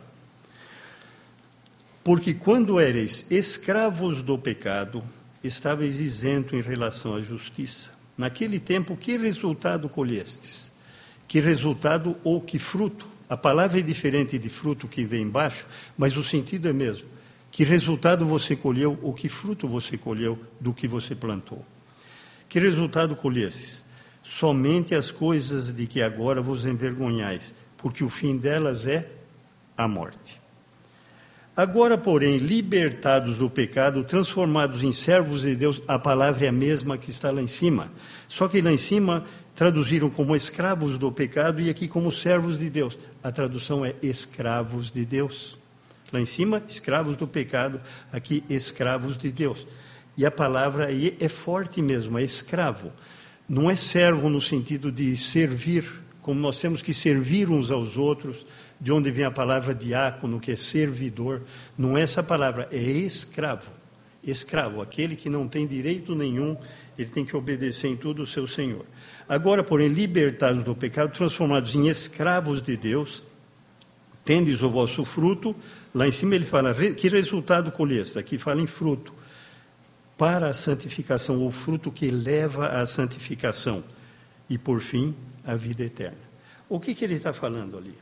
Porque quando ereis escravos do pecado, estáveis isento em relação à justiça. Naquele tempo, que resultado colhestes? Que resultado ou que fruto? A palavra é diferente de fruto que vem embaixo, mas o sentido é mesmo. Que resultado você colheu ou que fruto você colheu do que você plantou? Que resultado colhestes? Somente as coisas de que agora vos envergonhais, porque o fim delas é a morte. Agora, porém, libertados do pecado, transformados em servos de Deus, a palavra é a mesma que está lá em cima. Só que lá em cima traduziram como escravos do pecado e aqui como servos de Deus. A tradução é escravos de Deus. Lá em cima, escravos do pecado, aqui escravos de Deus. E a palavra aí é forte mesmo, é escravo. Não é servo no sentido de servir, como nós temos que servir uns aos outros, de onde vem a palavra diácono, que é servidor. Não é essa palavra, é escravo. Escravo, aquele que não tem direito nenhum, ele tem que obedecer em tudo o seu Senhor. Agora, porém, libertados do pecado, transformados em escravos de Deus, tendes o vosso fruto, lá em cima ele fala, que resultado colheste? Aqui fala em fruto, para a santificação, o fruto que leva à santificação, e por fim, a vida eterna. O que ele está falando ali?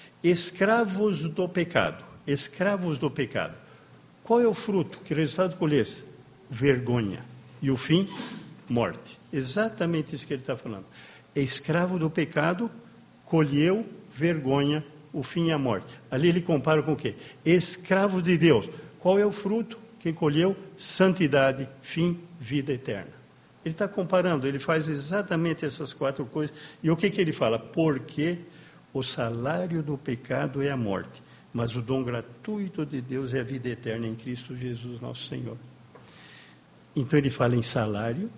Escravos do pecado, escravos do pecado. Qual é o fruto? Que resultado colheste? Vergonha. E o fim? Morte. Exatamente isso que ele está falando. Escravo do pecado, colheu vergonha, o fim é a morte. Ali ele compara com o quê? Escravo de Deus. Qual é o fruto que colheu? Santidade, fim, vida eterna. Ele está comparando, ele faz exatamente essas 4 coisas. E o que ele fala? Porque o salário do pecado é a morte, mas o dom gratuito de Deus é a vida eterna em Cristo Jesus, nosso Senhor. Então ele fala em salário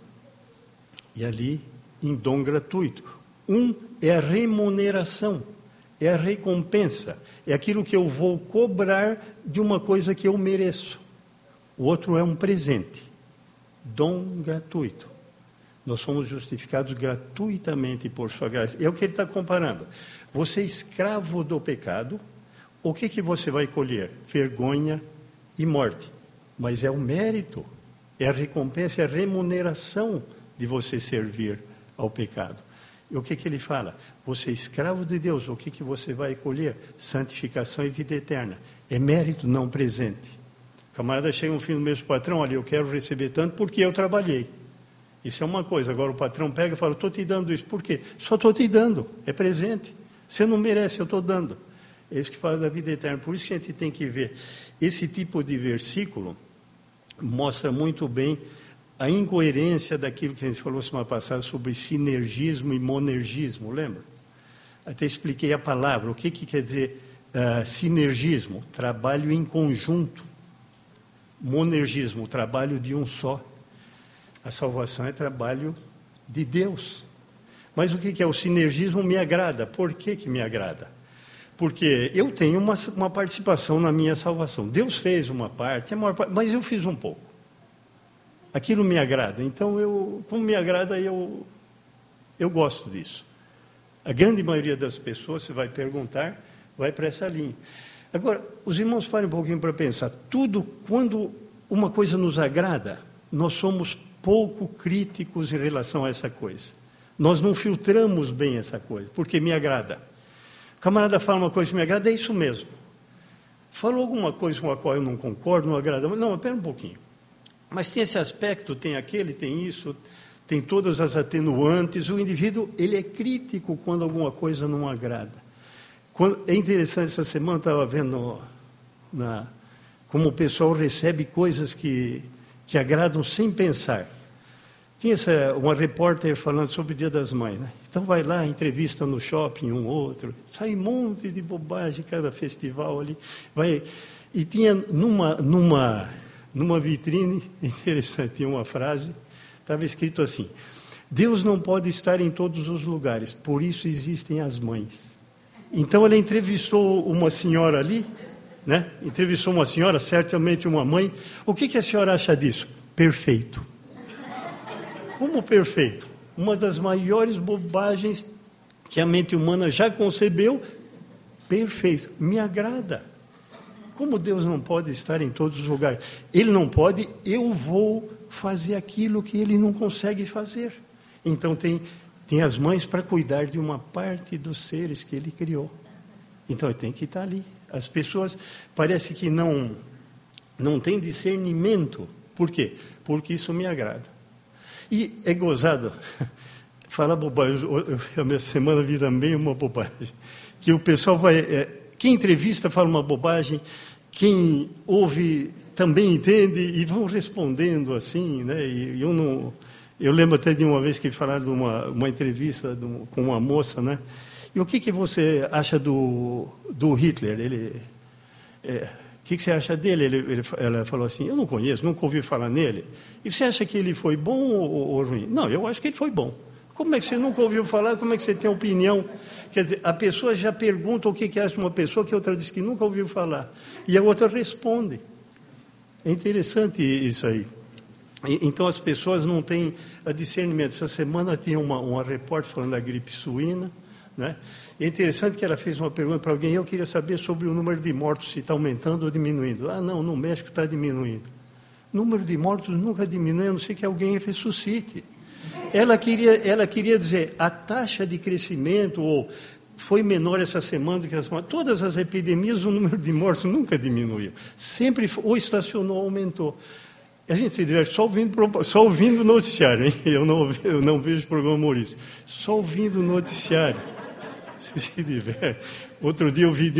e ali em dom gratuito. Um é a remuneração, é a recompensa, é aquilo que eu vou cobrar de uma coisa que eu mereço. O outro é um presente, dom gratuito. Nós somos justificados gratuitamente por sua graça. É o que ele está comparando. Você é escravo do pecado, o que você vai colher? Vergonha e morte. Mas é o mérito, é a recompensa, é a remuneração de você servir ao pecado. E o que ele fala? Você é escravo de Deus, o que você vai colher? Santificação e vida eterna. É mérito, não presente. O camarada chega no fim do mês do patrão, olha, eu quero receber tanto porque eu trabalhei. Isso é uma coisa. Agora o patrão pega e fala, estou te dando isso. Por quê? Só estou te dando, é presente. Você não merece, eu estou dando. É isso que fala da vida eterna. Por isso que a gente tem que ver. Esse tipo de versículo mostra muito bem a incoerência daquilo que a gente falou semana passada sobre sinergismo e monergismo, lembra? Até expliquei a palavra. O que quer dizer sinergismo? Trabalho em conjunto. Monergismo, trabalho de um só. A salvação é trabalho de Deus. Mas o que é? O sinergismo me agrada. Por que me agrada? Porque eu tenho uma participação na minha salvação. Deus fez uma parte, mas eu fiz um pouco. Aquilo me agrada. Então, como me agrada, eu gosto disso. A grande maioria das pessoas, você vai perguntar, vai para essa linha. Agora, os irmãos parem um pouquinho para pensar. Quando uma coisa nos agrada, nós somos pouco críticos em relação a essa coisa. Nós não filtramos bem essa coisa, porque me agrada. O camarada fala uma coisa que me agrada, é isso mesmo. Falou alguma coisa com a qual eu não concordo, não agrada, não, espera um pouquinho. Mas tem esse aspecto, tem aquele, tem isso, tem todas as atenuantes. O indivíduo, ele é crítico quando alguma coisa não agrada. É interessante, essa semana eu estava vendo como o pessoal recebe coisas que agradam sem pensar. Tinha uma repórter falando sobre o Dia das Mães, né? Então vai lá, entrevista no shopping, um outro, sai um monte de bobagem, cada festival ali. E tinha numa vitrine, interessante, tinha uma frase, estava escrito assim, Deus não pode estar em todos os lugares, por isso existem as mães. Então ela entrevistou uma senhora ali, né? Entrevistou uma senhora, certamente uma mãe. O que a senhora acha disso? Perfeito. Como perfeito? Uma das maiores bobagens que a mente humana já concebeu, perfeito. Me agrada. Como Deus não pode estar em todos os lugares? Ele não pode, eu vou fazer aquilo que ele não consegue fazer. Então tem as mães para cuidar de uma parte dos seres que ele criou. Então tem que estar ali. As pessoas parece que não têm discernimento. Por quê? Porque isso me agrada. E é gozado, falar bobagem, a minha semana vi também uma bobagem, que o pessoal quem entrevista fala uma bobagem, quem ouve também entende e vão respondendo assim, né? E eu lembro até de uma vez que falaram de uma entrevista com uma moça, né? E o que você acha do Hitler? O que você acha dele? Ela falou assim, eu não conheço, nunca ouvi falar nele. E você acha que ele foi bom ou ruim? Não, eu acho que ele foi bom. Como é que você nunca ouviu falar? Como é que você tem opinião? Quer dizer, a pessoa já pergunta o que acha de uma pessoa que a outra diz que nunca ouviu falar. E a outra responde. É interessante isso aí. Então as pessoas não têm discernimento. Essa semana tinha uma repórter falando da gripe suína, né? É interessante que ela fez uma pergunta para alguém, eu queria saber sobre o número de mortos, se está aumentando ou diminuindo. Ah, não, no México está diminuindo. O número de mortos nunca diminui, a não ser que alguém ressuscite. Ela queria dizer, a taxa de crescimento ou foi menor essa semana do que a semana. Todas as epidemias, o número de mortos nunca diminuiu. Sempre ou estacionou ou aumentou. A gente se diverte só ouvindo o noticiário, hein? Eu não vejo programa humorístico. Só ouvindo o noticiário. Você se diverte. Outro dia eu vi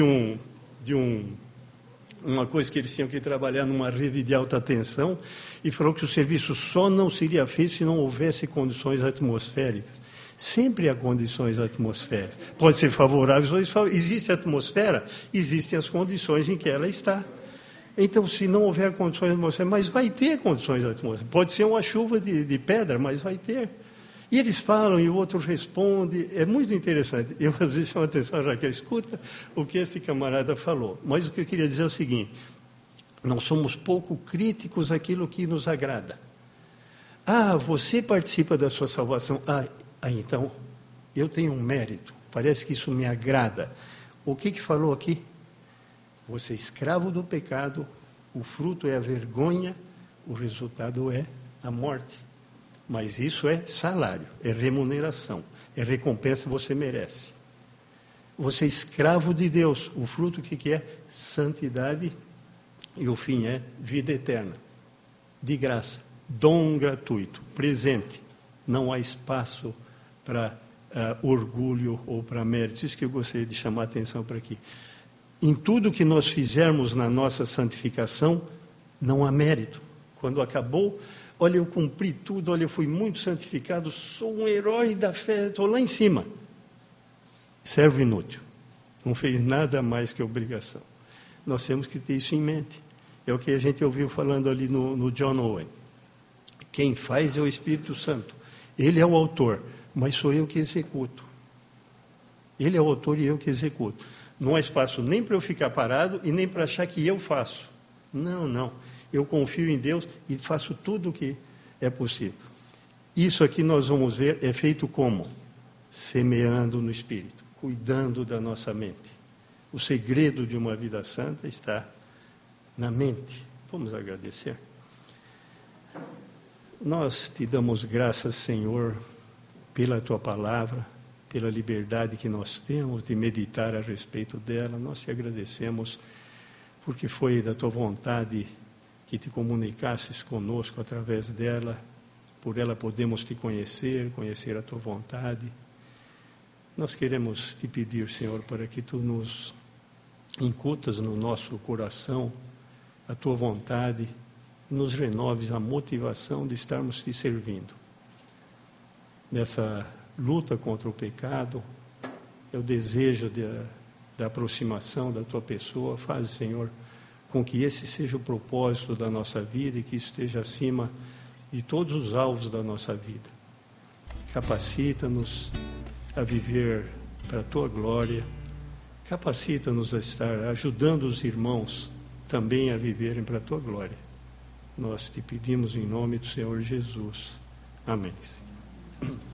uma coisa que eles tinham que trabalhar numa rede de alta tensão e falou que o serviço só não seria feito se não houvesse condições atmosféricas. Sempre há condições atmosféricas. Pode ser favoráveis ou desfavoráveis. Existe a atmosfera, existem as condições em que ela está. Então, se não houver condições atmosféricas, mas vai ter condições atmosféricas. Pode ser uma chuva de pedra, mas vai ter. E eles falam e o outro responde. É muito interessante. Eu, às vezes, chamo a atenção, Raquel, escuta o que este camarada falou. Mas o que eu queria dizer é o seguinte, nós somos pouco críticos àquilo que nos agrada. Ah, você participa da sua salvação. Então, eu tenho um mérito, parece que isso me agrada. O que falou aqui? Você é escravo do pecado, o fruto é a vergonha, o resultado é a morte. Mas isso é salário, é remuneração, é recompensa que você merece. Você é escravo de Deus, o fruto o que é? Santidade e o fim é vida eterna. De graça, dom gratuito, presente, não há espaço para orgulho ou para mérito. Isso que eu gostaria de chamar a atenção para aqui. Em tudo que nós fizermos na nossa santificação, não há mérito. Quando acabou, olha, eu cumpri tudo, olha, eu fui muito santificado, sou um herói da fé, estou lá em cima. Servo inútil. Não fez nada mais que obrigação. Nós temos que ter isso em mente. É o que a gente ouviu falando ali no John Owen. Quem faz é o Espírito Santo. Ele é o autor, mas sou eu que executo. Ele é o autor e eu que executo. Não há espaço nem para eu ficar parado e nem para achar que eu faço. Não. Eu confio em Deus e faço tudo o que é possível. Isso aqui nós vamos ver é feito como? Semeando no Espírito, cuidando da nossa mente. O segredo de uma vida santa está na mente. Vamos agradecer. Nós te damos graças, Senhor, pela Tua palavra, pela liberdade que nós temos de meditar a respeito dela. Nós te agradecemos porque foi da Tua vontade que te comunicasses conosco através dela. Por ela podemos te conhecer a Tua vontade. Nós queremos te pedir, Senhor, para que Tu nos incutas no nosso coração a Tua vontade e nos renoves a motivação de estarmos te servindo. Nessa luta contra o pecado, é o desejo da aproximação da Tua pessoa. Faz, Senhor, com que esse seja o propósito da nossa vida e que isso esteja acima de todos os alvos da nossa vida. Capacita-nos a viver para a Tua glória, capacita-nos a estar ajudando os irmãos também a viverem para a Tua glória. Nós te pedimos em nome do Senhor Jesus. Amém.